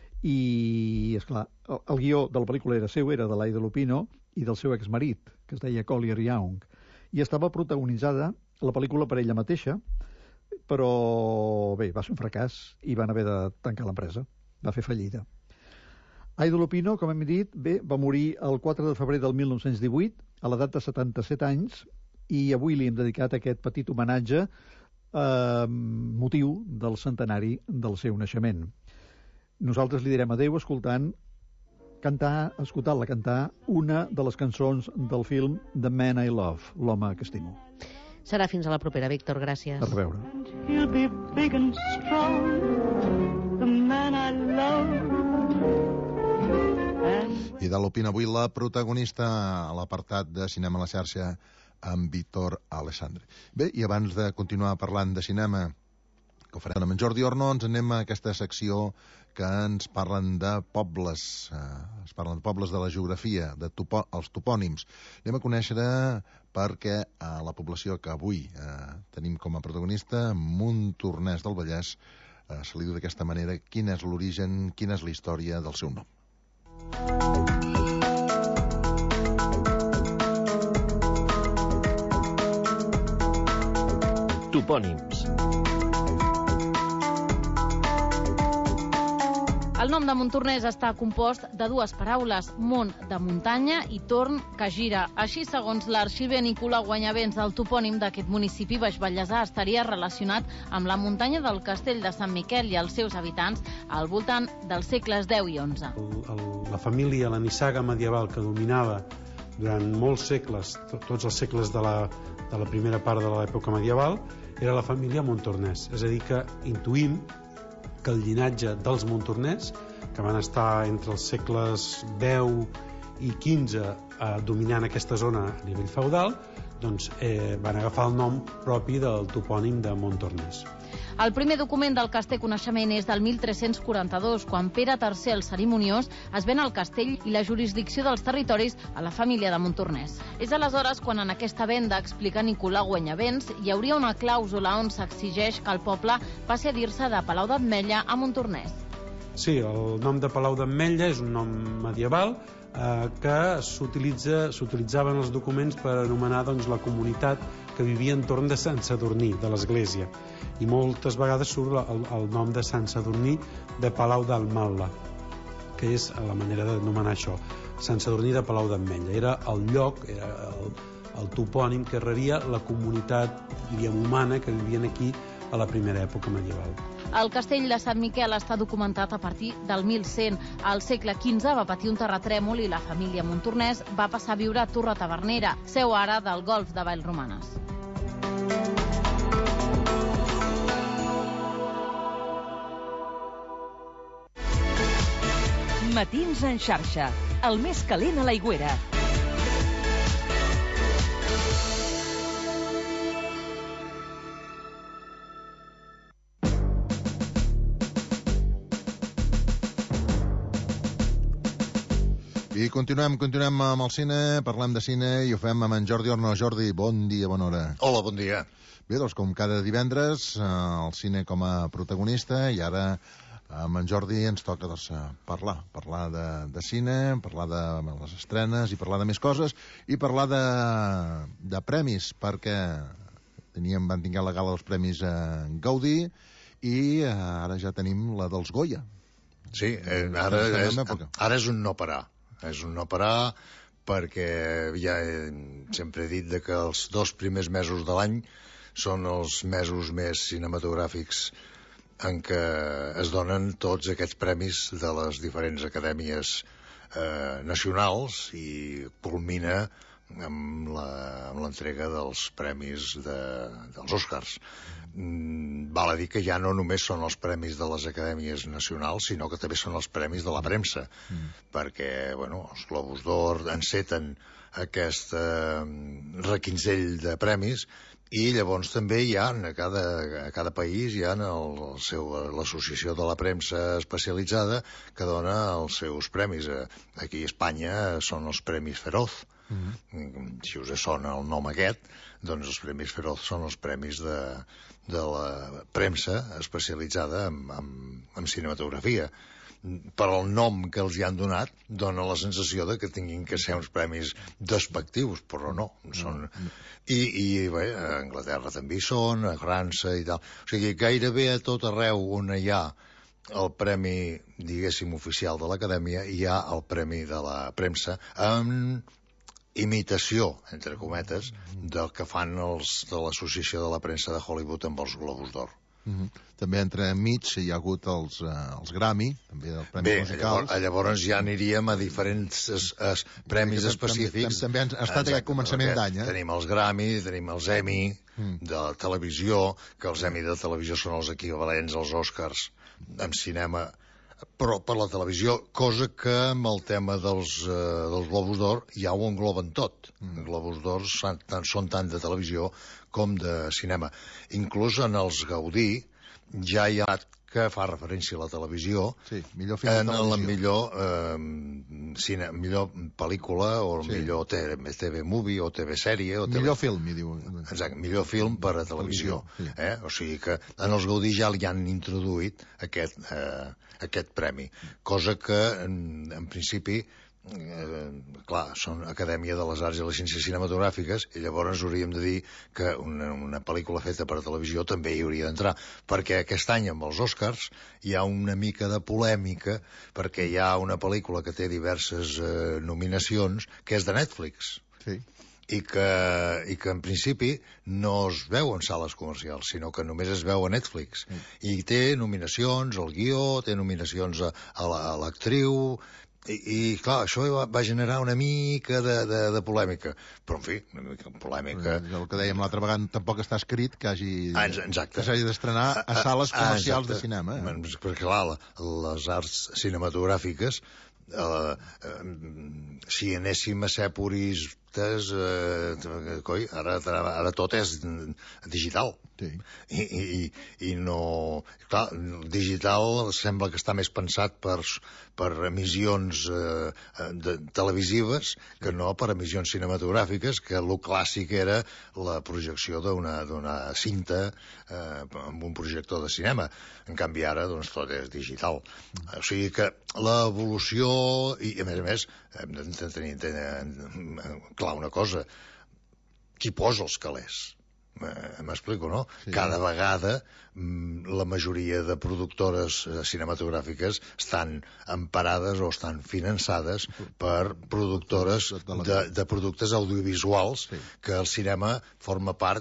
i, esclar, el, el guió de la pel·lícula era seu, era de l'Aida Lupino i del seu exmarit, que es deia Collier Young, i estava protagonitzada la pel·lícula per ella mateixa, però bé, va ser un fracàs i van haver de tancar l'empresa, va fer fallida. Aida Lupino, com hem dit, bé, va morir el quatre de febrer del mil nou-cents divuit, a l'edat de setanta-set anys, i avui li hem dedicat aquest petit homenatge eh, motiu del centenari del seu naixement. Nosaltres li direm adeu escoltant cantar, escoltant-la cantar una de les cançons del film The Man I Love, l'home que estimo. Serà fins a la propera, Víctor, gràcies. A reveure. He'll be big and strong, the man I love. I de Lupino avui la protagonista a l'apartat de Cinema a la xarxa amb Víctor Alessandri. Bé, i abans de continuar parlant de cinema, que ho farem amb en Jordi Orno, ens anem a aquesta secció que ens parlen de pobles, eh, es parlen de pobles de la geografia, de topo, els topònims. Anem a conèixer perquè a la població que avui eh, tenim com a protagonista, Montornès del Vallès, eh, se li diu d'aquesta manera quin és l'origen, quina és la història del seu nom. Topònims. El nom de Montornès està compost de dues paraules, mont de muntanya i torn que gira. Així, segons l'arxiver Nicolau Guanyavents, el topònim d'aquest municipi baix-vallesà estaria relacionat amb la muntanya del castell de Sant Miquel i els seus habitants al voltant dels segles deu i onze. El, el, la família, la nissaga medieval que dominava durant molts segles, to, tots els segles de la, de la primera part de l'època medieval, era la família Montornès. És a dir, que intuïm que el llinatge dels Montornès, que van estar entre els segles deu i quinze eh, dominant aquesta zona a nivell feudal, doncs eh, van agafar el nom propi del topònim de Montornès. El primer document del que es té coneixement és del mil tres-cents quaranta-dos, quan Pere tercer el Cerimoniós es ven el castell i la jurisdicció dels territoris a la família de Montornès. És aleshores quan en aquesta venda, explica Nicolau Guanyavents, hi hauria una clàusula on s'exigeix que el poble passi a dir-se de Palau d'Ametlla a Montornès. Sí, el nom de Palau d'Ametlla és un nom medieval eh, que s'utilitza, s'utilitzava en els documents per anomenar doncs, la comunitat que vivia entorn de Sant Sadurní, de l'església. I moltes vegades surt el, el nom de Sant Sadurní de Palau d'Almalla, que és la manera d'anomenar això, Sant Sadurní de Palau d'Ametlla. Era el lloc, era el, el topònim que rebia la comunitat, diríem, humana que vivien aquí a la primera època medieval. El castell de Sant Miquel està documentat a partir del mil cent. Al segle quinze va patir un terratrèmol i la família Montornès va passar a viure a Torre-tavernera, seu ara del golf de Vallromanes. Matins en xarxa, el més calent a l'Aigüera. I continuem, continuem amb el cine, parlem de cine i ho fem amb en Jordi Orno. Jordi, bon dia, bona hora. Hola, bon dia. Bé, doncs com cada divendres, eh, el cine com a protagonista, i ara amb en Jordi ens toca doncs, parlar, parlar de, de cine, parlar de les estrenes i parlar de més coses, i parlar de, de premis, perquè teníem, van tinguer la gala dels premis a Gaudí i eh, ara ja tenim la dels Goya. Sí, eh, ara, és, ara és un no parar. És un no parar perquè ja he, sempre he dit de que els dos primers mesos de l'any són els mesos més cinematogràfics en què es donen tots aquests premis de les diferents acadèmies eh, nacionals i culmina amb l'entrega dels premis de, dels Oscars. Mm, val a dir que ja no només són els premis de les acadèmies nacionals, sinó que també són els premis de la premsa, mm. perquè, bueno, els Globus d'Or enceten aquest eh, requinzell de premis i llavors també hi ha, a cada, a cada país hi ha el, el seu, l'associació de la premsa especialitzada que dona els seus premis. Aquí a Espanya són els Premis Feroz. Mm-hmm. Si us sona el nom aquest, doncs els Premis Feroz són els premis de, de la premsa especialitzada en, en, en cinematografia. Per el nom que els hi han donat dona la sensació de que tinguin que ser uns premis despectius, però no, són... I, i bé, a Anglaterra també hi són, a França i tal. O sigui, gairebé a tot arreu on hi ha el premi, diguéssim, oficial de l'Acadèmia, hi ha el premi de la premsa amb imitació, entre cometes, del que fan els de l'Associació de la Premsa de Hollywood amb els Globus d'Or. Mm-hmm. També entre mig hi ha hagut els, eh, els Grammy, també dels premis Bé, musicals. Bé, llavors ja aniríem a diferents es, es, premis sí, específics. També, també ha estat Exacte, aquest començament d'any. Eh? Tenim els Grammy, tenim els Emmy mm. de televisió, que els Emmy de televisió són els equivalents als Oscars en cinema, però per la televisió, cosa que amb el tema dels, eh, dels Globus d'Or ja ho engloben tot. Mm. Els Globus d'Or són, són tant de televisió com de cinema. Inclús en els Gaudí ja hi ha que fa referència a la televisió, sí, millor film en de televisió. la millor, eh, cine, millor pel·lícula o sí. millor T V movie o T V sèrie. O millor TV... film, hi diu. Exacte, millor film per a televisió. televisió sí. eh? O sigui que en els Gaudí ja li han introduït aquest, eh, aquest premi, cosa que en, en principi eh, clar, són Acadèmia de les Arts i les Ciències Cinematogràfiques i llavors hauríem de dir que una, una pel·lícula feta per a televisió també hi hauria d'entrar, perquè aquest any amb els Oscars hi ha una mica de polèmica perquè hi ha una pel·lícula que té diverses eh, nominacions que és de Netflix. Sí. I que, i que en principi no es veu en sales comercials, sinó que només es veu a Netflix. Mm. I té nominacions al guió, té nominacions a, a l'actriu, i, i clar, això va, va generar una mica de, de, de polèmica. Però, en fi, una mica de polèmica... El que dèiem l'altra vegada, tampoc està escrit que hagi, ah, exacte. que s'hagi d'estrenar a sales comercials ah, de cinema. Eh? Perquè, clar, les arts cinematogràfiques, eh, eh, si anéssim a ser puristes, eh, coi, ara, ara tot és digital. Sí. I, i, i no... Clar, digital sembla que està més pensat per, per emissions eh, de, televisives que no per emissions cinematogràfiques, que el clàssic era la projecció d'una cinta eh, amb un projector de cinema. En canvi ara doncs, tot és digital. Mm. O sigui que l'evolució... I a més a més, hem de tenir, tenir clar una cosa, qui posa els calés? M'explico, no? Sí. Cada vegada la majoria de productores cinematogràfiques estan emparades o estan finançades per productores de, de productes audiovisuals, sí. Que el cinema forma part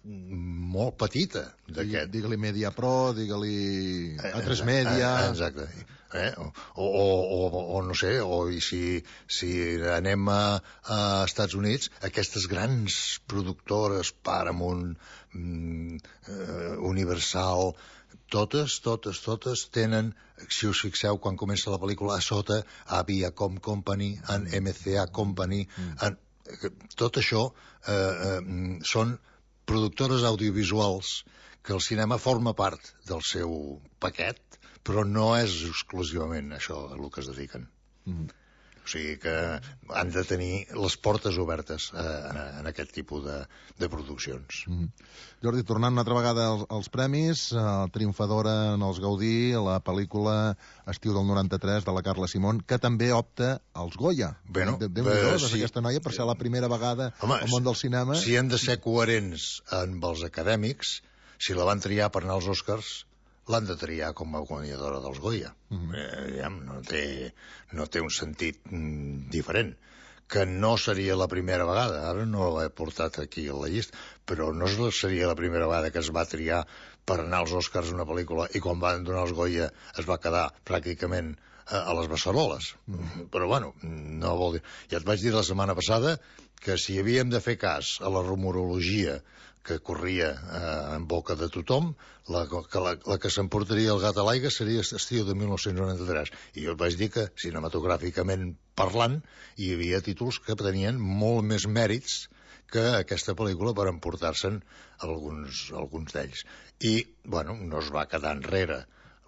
molt petita d'aquest. Digue-li Media Pro, digue-li A tres Media... Exacte. Eh? O, o, o, o no sé, o i si, si anem a, a Estats Units, aquestes grans productores, Paramount, mm, uh, Universal, totes, totes, totes tenen, si us fixeu, quan comença la pel·lícula, a sota, a Viacom Company, en M C A Company, en, tot això eh, eh, són productores audiovisuals que el cinema forma part del seu paquet, però no és exclusivament això el que es dediquen. Mm. O sigui que han de tenir les portes obertes eh, en, en aquest tipus de, de produccions. Mm. Jordi, tornant una altra vegada als, als premis, eh, triomfadora en els Gaudí, la pel·lícula Estiu del noranta-tres de la Carla Simón, que també opta als Goya. Bueno, Déu-n'hi-do, eh, sí. aquesta noia, per ser la primera vegada Home, al món del cinema. Si hem de ser coherents amb els acadèmics, si la van triar per anar als Oscars, l'han de triar com a guanyadora dels Goya. Mm. Eh, ja, no, té, no té un sentit mm, diferent. Que no seria la primera vegada, ara no l'he portat aquí a la llista, però no seria la primera vegada que es va triar per anar als Oscars una pel·lícula i quan van donar els Goya es va quedar pràcticament a, a les beceroles. Mm. Però bueno, no vol dir... Ja et vaig dir la setmana passada que si havíem de fer cas a la rumorologia que corria eh, en boca de tothom, la que, la, la que s'emportaria el gat a l'aigua seria Estiu de mil nou-cents noranta-tres. I jo et vaig dir que, cinematogràficament parlant, hi havia títols que tenien molt més mèrits que aquesta pel·lícula per emportar-se'n alguns, alguns d'ells. I, bueno, no es va quedar enrere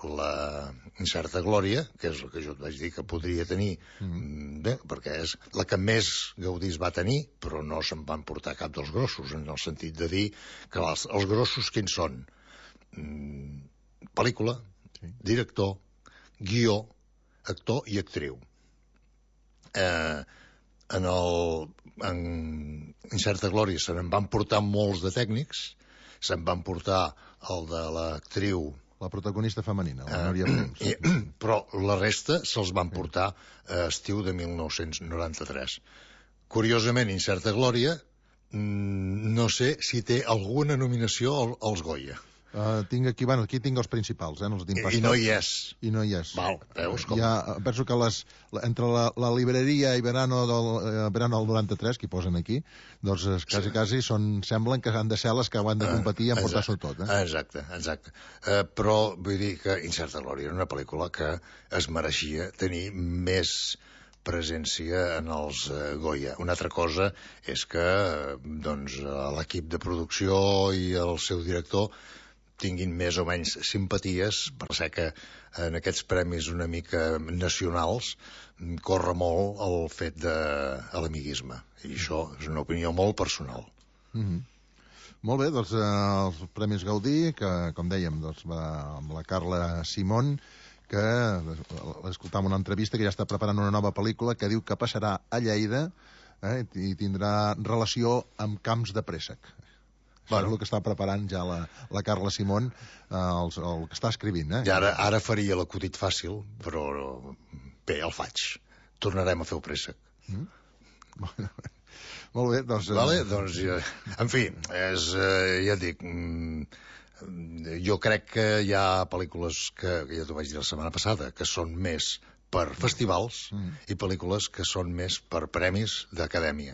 la Incerta Glòria, que és el que jo et vaig dir que podria tenir, mm. bé, perquè és la que més gaudís va tenir, però no se'n van portar cap dels grossos, en el sentit de dir que els, els grossos quins són? Mm, pel·lícula, sí. Director, guió, actor i actriu. Eh, en el en Incerta Glòria se n'en van portar molts de tècnics, se'n van portar el de l'actriu, la protagonista femenina, la Núria Prims. Uh, però la resta se'ls van portar a Estiu de mil nou-cents noranta-tres. Curiosament, Incerta Glòria, no sé si té alguna nominació als Goya. Uh, tinc aquí, bueno, aquí tinc els principals, eh, no els tinc pas I no hi és. I no hi és. Val, veus com? Ja, penso que les, entre la, la libreria i Verano del, eh, Verano del noranta-tres, que hi posen aquí, doncs quasi, sí. quasi són, semblen que han de ser les que han de competir i emportar-s'ho tot. Eh? Exacte, exacte. Uh, però vull dir que Incerta Glòria era una pel·lícula que es mereixia tenir més presència en els uh, Goya. Una altra cosa és que uh, doncs, l'equip de producció i el seu director tinguin més o menys simpaties, per ser que en aquests premis una mica nacionals corre molt el fet de l'amiguisme. I això és una opinió molt personal. Mm-hmm. Molt bé, doncs eh, els Premis Gaudí, que com dèiem, doncs, va amb la Carla Simón, que l'escoltàvem una entrevista que ja està preparant una nova pel·lícula que diu que passarà a Lleida eh, i tindrà relació amb camps de préssec. Bueno. És el que està preparant ja la, la Carla Simón, eh, el, el que està escrivint. Eh? I ara, ara faria l'acudit fàcil, però bé, el faig. Tornarem a fer el préssec. Mm? Molt bé, doncs... Vale, doncs, en fi, és, ja et dic, mm, jo crec que hi ha pel·lícules que, que ja t'ho vaig dir la setmana passada, que són més per festivals mm. i pel·lícules que són més per premis d'acadèmia.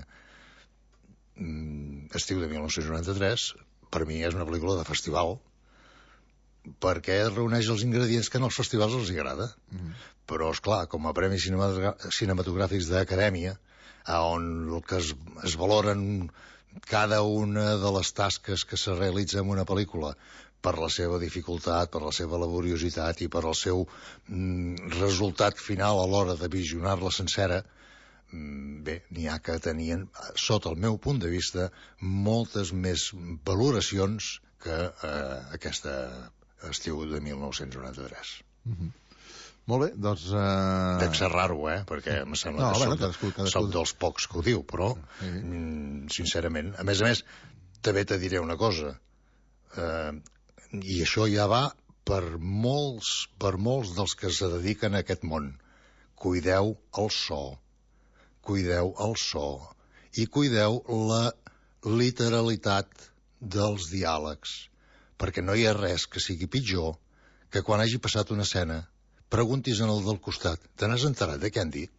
Estiu de mil nou-cents noranta-tres per mi és una pel·lícula de festival perquè reuneix els ingredients que en els festivals els agrada. Mm. Però, esclar, com a premis cinematogràfics d'acadèmia, on el que es, es valoren cada una de les tasques que se realitza en una pel·lícula per la seva dificultat, per la seva laboriositat i per el seu mm, resultat final a l'hora de visionar-la sencera, bé, n'hi ha que tenien, sota el meu punt de vista, moltes més valoracions que eh, aquesta Estiu de mil nou-cents noranta-tres. Mm-hmm. Molt bé, doncs... Uh... Dec ser raro, eh? Perquè em sembla no, que bueno, soc, cadascú, cadascú... soc dels pocs que ho diu, però, sí. mm, sincerament, a més a més, també te diré una cosa, eh, i això ja va per molts, per molts dels que se dediquen a aquest món. Cuideu el so. Cuideu el so i cuideu la literalitat dels diàlegs, perquè no hi ha res que sigui pitjor que quan hagi passat una escena preguntis en el del costat, te n'has enterat de què han dit?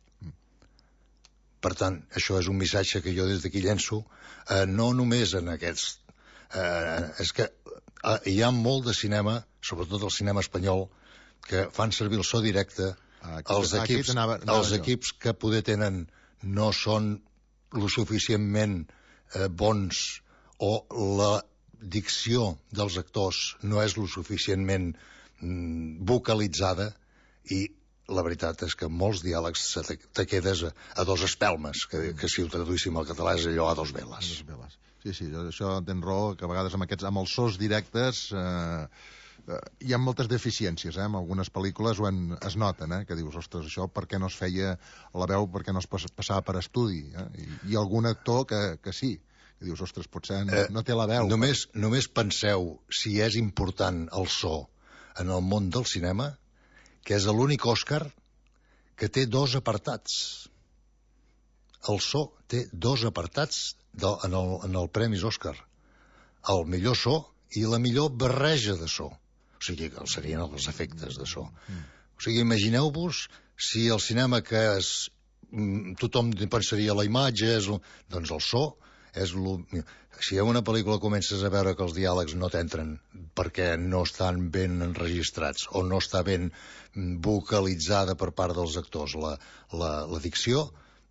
Per tant, això és un missatge que jo des d'aquí llenço, eh, no només en aquests... Eh, és que eh, hi ha molt de cinema, sobretot el cinema espanyol, que fan servir el so directe. Aquí, els equips, anava, anava els equips que poder tenen no són lo suficientment eh, bons, o la dicció dels actors no és lo suficientment mm, vocalitzada, i la veritat és que molts diàlegs te, te quedes a, a dos espelmes, que, que si ho traduíssim al català és allò a dos veles. A dos veles. Sí, sí, això tens raó, que a vegades amb, aquests, amb els sos directes eh, eh, hi ha moltes deficiències, eh? En algunes pel·lícules ho en, es noten, eh? Que dius, ostres, això per què no es feia la veu, per què no es passava per estudi, eh? I, i algun actor que, que sí, que dius, ostres, potser no, eh, no té la veu. Només, però... només penseu si és important el so en el món del cinema, que és l'únic Òscar que té dos apartats. El so té dos apartats de, en, el, en el Premis Òscar. El millor so i la millor barreja de so. O sigui, que serien els efectes de so. O sigui, imagineu-vos si el cinema que és, tothom pensaria la imatge, és, doncs el so és lo... Si en una pel·lícula comences a veure que els diàlegs no t'entren perquè no estan ben enregistrats o no està ben vocalitzada per part dels actors la, la, la dicció,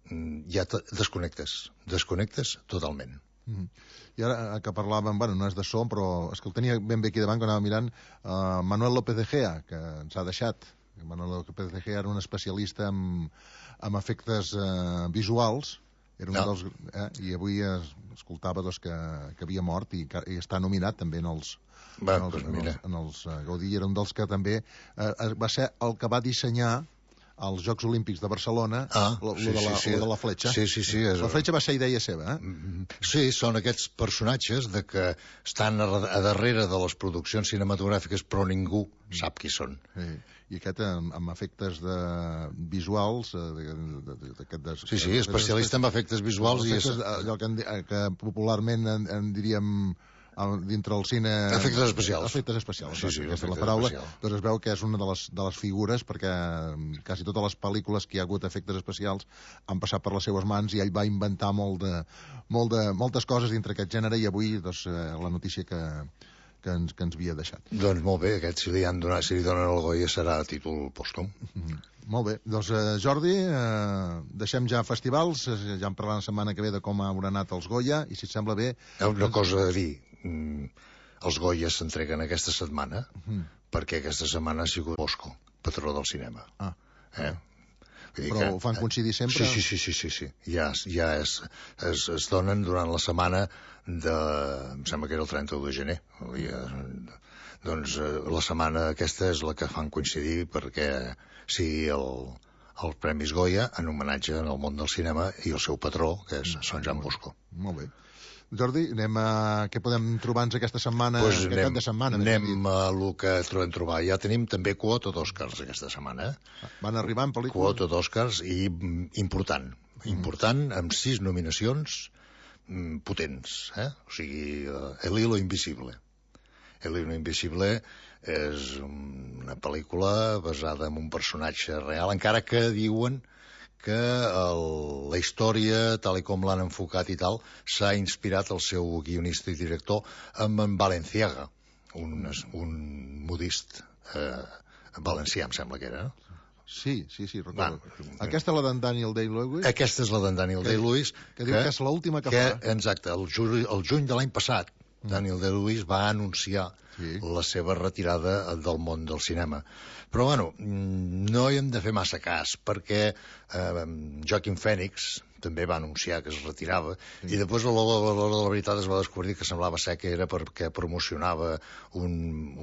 ja te desconnectes, desconnectes totalment. Mm. I ara que parlàvem, bueno, no és de so, però és que el tenia ben bé aquí davant quan anava mirant, uh, Manuel López de Gea, que ens ha deixat. Manuel López de Gea era un especialista en, en efectes uh, visuals, era un no. dels, eh, i avui es, escoltava doncs, que, que havia mort i, i està nominat també en els, va, en els, pues en els, en els uh, Gaudí. Era un dels que també eh, va ser el que va dissenyar als Jocs Olímpics de Barcelona, ah, lo, sí, lo, de la, sí, sí. lo de la fletxa. Sí, sí, sí. És... La fletxa va ser idea seva, eh? Sí, són aquests personatges de que estan a, a darrere de les produccions cinematogràfiques, però ningú sap qui són. Sí. I aquest amb, amb efectes de visuals... De, de, de, de, de, sí, sí, especialista en efectes visuals. Efectes, i és... allò que, en, que popularment en, en diríem... dintre del cine... Efectes especials. Efectes especials, sí, sí, aquesta és la paraula. Especial. Doncs es veu que és una de les, de les figures, perquè quasi totes les pel·lícules que hi ha hagut efectes especials han passat per les seues mans i ell va inventar molt de, molt de, moltes coses dintre aquest gènere i avui doncs, la notícia que, que, ens, que ens havia deixat. Doncs molt bé, aquest si li, han donat, si li donen el Goya serà a títol pòstum. Mm-hmm. Molt bé, doncs eh, Jordi, eh, deixem ja festivals, ja en parlarem la setmana que ve de com haurà anat els Goya, i si et sembla bé... Hi ha una cosa a dir, mm, els Goya s'entreguen aquesta setmana, mm. perquè aquesta setmana ha sigut Bosco, patró del cinema. Ah. Eh? Vull dir Però que, ho fan coincidir sempre? Sí, sí, sí, sí, sí, sí. Ja, ja es, es, es donen durant la setmana de... em sembla que era el trenta-u de gener, el dia... Doncs eh, la setmana aquesta és la que fan coincidir perquè sigui el, el Premis Goya en homenatge en el món del cinema i el seu patró, que és mm. Sant Joan Bosco. Molt bé. Jordi, anem a... què podem trobar-nos aquesta setmana? Pues aquest anem, cap de setmana? Anem a el que trobem trobar. Ja tenim també quota d'Oscars aquesta setmana. Van arribar en pel·lícules? Quota d'Oscars i mm, important. Mm. Important, amb sis nominacions mm, potents. Eh? O sigui, uh, El hilo invisible. El hilo invisible és una pel·lícula basada en un personatge real, encara que diuen que el, la història, tal i com l'han enfocat i tal, s'ha inspirat el seu guionista i director amb en Balenciaga, un, un modist eh, valencià, em sembla que era, no? Sí, sí, sí, recordo. Va, aquesta és la d'en Daniel Day-Lewis? Aquesta és la d'en Daniel Day-Lewis. Que, que diu que és l'última que, que fa. Exacte, el, ju el juny de l'any passat, Daniel Day-Lewis va anunciar sí. la seva retirada del món del cinema. Però, bueno, no hi hem de fer massa cas, perquè eh, Joaquin Phoenix també va anunciar que es retirava, sí. i després a l'hora de la veritat es va descobrir que semblava ser que era perquè promocionava un,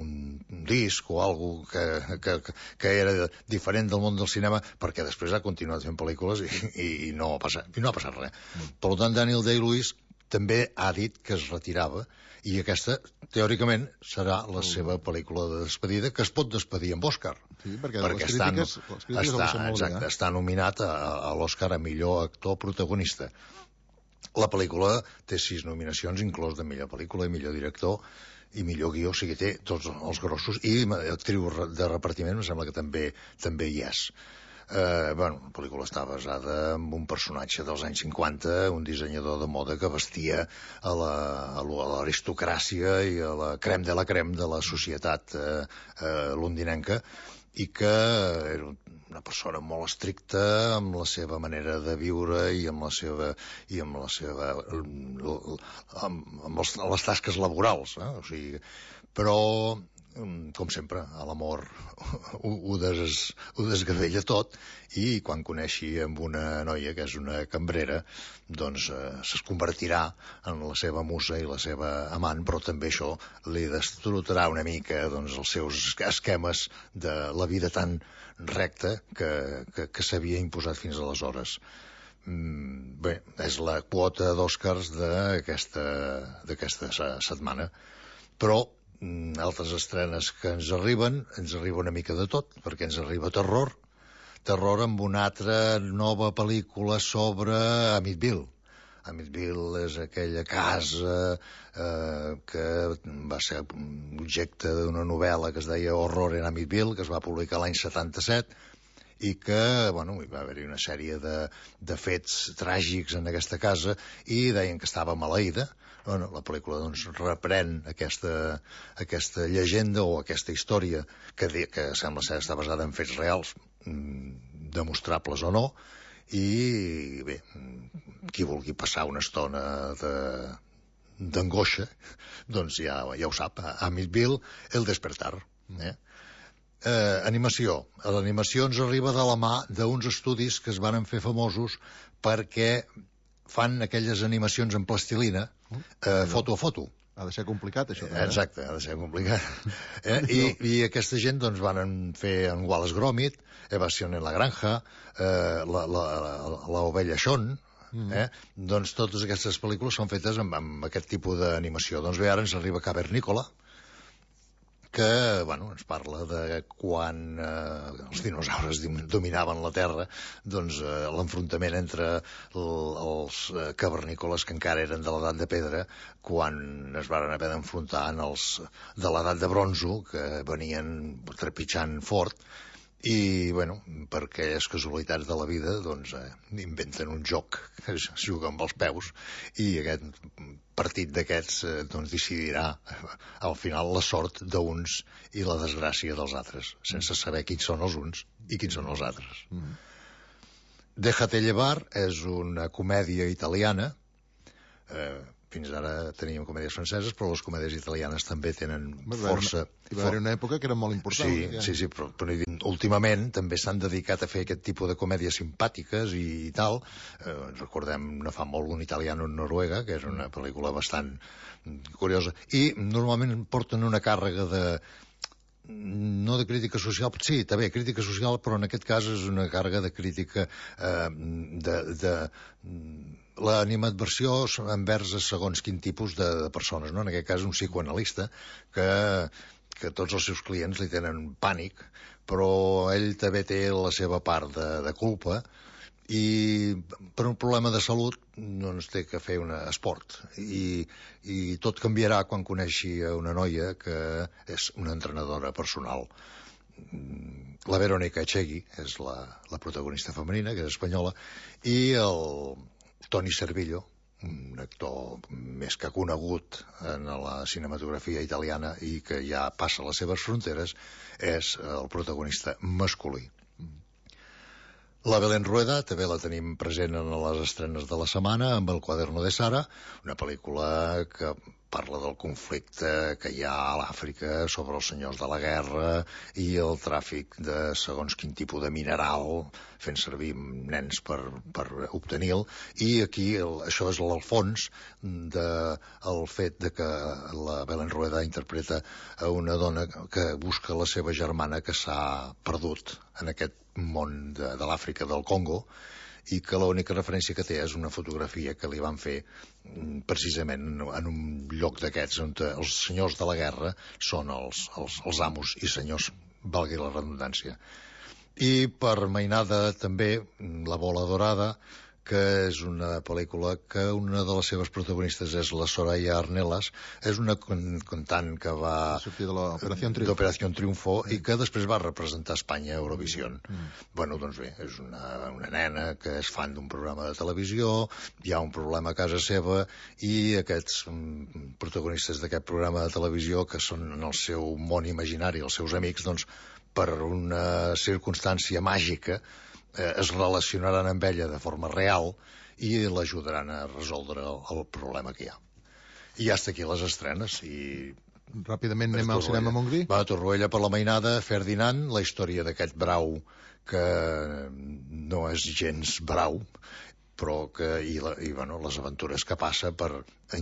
un disc o alguna que, que, que era diferent del món del cinema, perquè després ha continuat fent pel·lícules i, i, i, no, ha passat, i no ha passat res. Mm. Per tant, Daniel Day-Lewis també ha dit que es retirava, i aquesta, teòricament, serà la seva pel·lícula de despedida, que es pot despedir amb Òscar. Sí, perquè, perquè les està, crítiques, les crítiques està, molt exacte, bé, eh? està nominat a, a l'Òscar a millor actor protagonista. La pel·lícula té sis nominacions, inclòs de millor pel·lícula i millor director i millor guió, o sigui, té tots els grossos, i actriu de repartiment em sembla que també també hi és. Eh, bueno, la pel·lícula està basada en un personatge dels anys cinquanta, un dissenyador de moda que vestia a l'aristocràcia i a la crem de la crem de la societat eh, eh, londinenca, i que era una persona molt estricta amb la seva manera de viure i amb la seva i amb la seva amb, amb les, les tasques laborals, eh? O sigui, però com sempre, a l'amor ho, ho, des, ho desgavella tot, i quan coneixi amb una noia que és una cambrera, doncs eh, es convertirà en la seva musa i la seva amant, però també això li destrutarà una mica doncs, els seus esquemes de la vida tan recta que, que, que s'havia imposat fins aleshores. Mm, bé, és la quota d'Oscars d'aquesta d'aquesta setmana, però altres estrenes que ens arriben, ens arriba una mica de tot, perquè ens arriba terror, terror amb una altra nova pel·lícula sobre Amityville. Amityville és aquella casa eh, que va ser objecte d'una novel·la que es deia Horror en Amityville, que es va publicar l'any setanta-set, i que, bueno, hi va haver-hi una sèrie de, de fets tràgics en aquesta casa, i deien que estava maleïda. Bueno, la pel·lícula doncs, reprèn aquesta, aquesta llegenda o aquesta història que, que sembla ser estar basada en fets reals, demostrables o no, i bé, qui vulgui passar una estona d'angoixa, doncs ja, ja ho sap, a Amityville, El despertar. Eh? Eh, animació. L'animació ens arriba de la mà d'uns estudis que es van fer famosos perquè fan aquelles animacions en plastilina, eh, foto a foto. Ha de ser complicat, això. També. Exacte, ha de ser complicat. Eh? I, I aquesta gent doncs, van fer en Wallace Gromit, Evasion en la granja, eh, la, la, la, la ovella Sean, eh? Mm. Doncs totes aquestes pel·lícules són fetes amb, amb aquest tipus d'animació. Doncs bé, ara ens arriba Cavernícola, que bueno, ens parla de quan eh, els dinosaures dominaven la Terra, doncs eh, l'enfrontament entre el, els eh, cavernícoles que encara eren de l'edat de pedra, quan es van haver d'enfrontar en els de l'edat de bronzo, que venien trepitjant fort, i, bueno, per aquelles casualitats de la vida, doncs, eh, inventen un joc que es juga amb els peus, i aquest partit d'aquests eh, doncs, decidirà al final la sort d'uns i la desgràcia dels altres, sense saber quins són els uns i quins són els altres. Mm. Déjate llevar és una comèdia italiana. Eh, fins ara teníem comèdies franceses, però les comèdies italianes també tenen força... Hi va haver una època que eren molt importants. Sí, ja. sí, sí, però, però últimament també s'han dedicat a fer aquest tipus de comèdies simpàtiques i, i tal. Eh, recordem no fa molt un italiano en Noruega, que és una pel·lícula bastant curiosa. I normalment porten una càrrega de... no de crítica social, sí, també crítica social, però en aquest cas és una càrrega de crítica eh, de... de l'animadversió envers segons quin tipus de, de persones, no? En aquest cas un psicoanalista que, que tots els seus clients li tenen pànic, però ell també té la seva part de, de culpa, i per un problema de salut doncs té que fer un esport, i, i tot canviarà quan coneixi una noia que és una entrenadora personal. La Verónica Echegui és la, la protagonista femenina, que és espanyola, i el Toni Servillo, un actor més que conegut en la cinematografia italiana i que ja passa les seves fronteres, és el protagonista masculí. La Belén Rueda també la tenim present en les estrenes de la setmana amb El quaderno de Sara, una pel·lícula que parla del conflicte que hi ha a l'Àfrica sobre els senyors de la guerra i el tràfic de segons quin tipus de mineral, fent servir nens per, per obtenir-lo, i aquí el, això és l'alfons del fet de que la Belén Rueda interpreta a una dona que busca la seva germana que s'ha perdut en aquest món de, de l'Àfrica del Congo, i que l'única referència que té és una fotografia que li van fer precisament en un lloc d'aquests on els senyors de la guerra són els, els, els amos i senyors, valgui la redundància. I per mainada també La bola dorada, que és una pel·lícula que una de les seves protagonistes és la Soraya Arnelas, és una cantant que va... sortir de l'Operació Triunfo. d'Operació Triunfo, i que després va representar Espanya a Eurovisió. Mm. Bueno, doncs bé, és una, una nena que és fan d'un programa de televisió, hi ha un problema a casa seva, i aquests mm, protagonistes d'aquest programa de televisió, que són en el seu món imaginari, els seus amics, doncs, per una circumstància màgica, Eh, es relacionaran amb ella de forma real i l'ajudaran a resoldre el, el problema que hi ha. I ja està aquí les estrenes. I ràpidament anem al cinema Montgrí. Va a Torroella per la mainada, Ferdinand, la història d'aquest brau que no és gens brau, però que i, la, i bueno, les aventures que passa per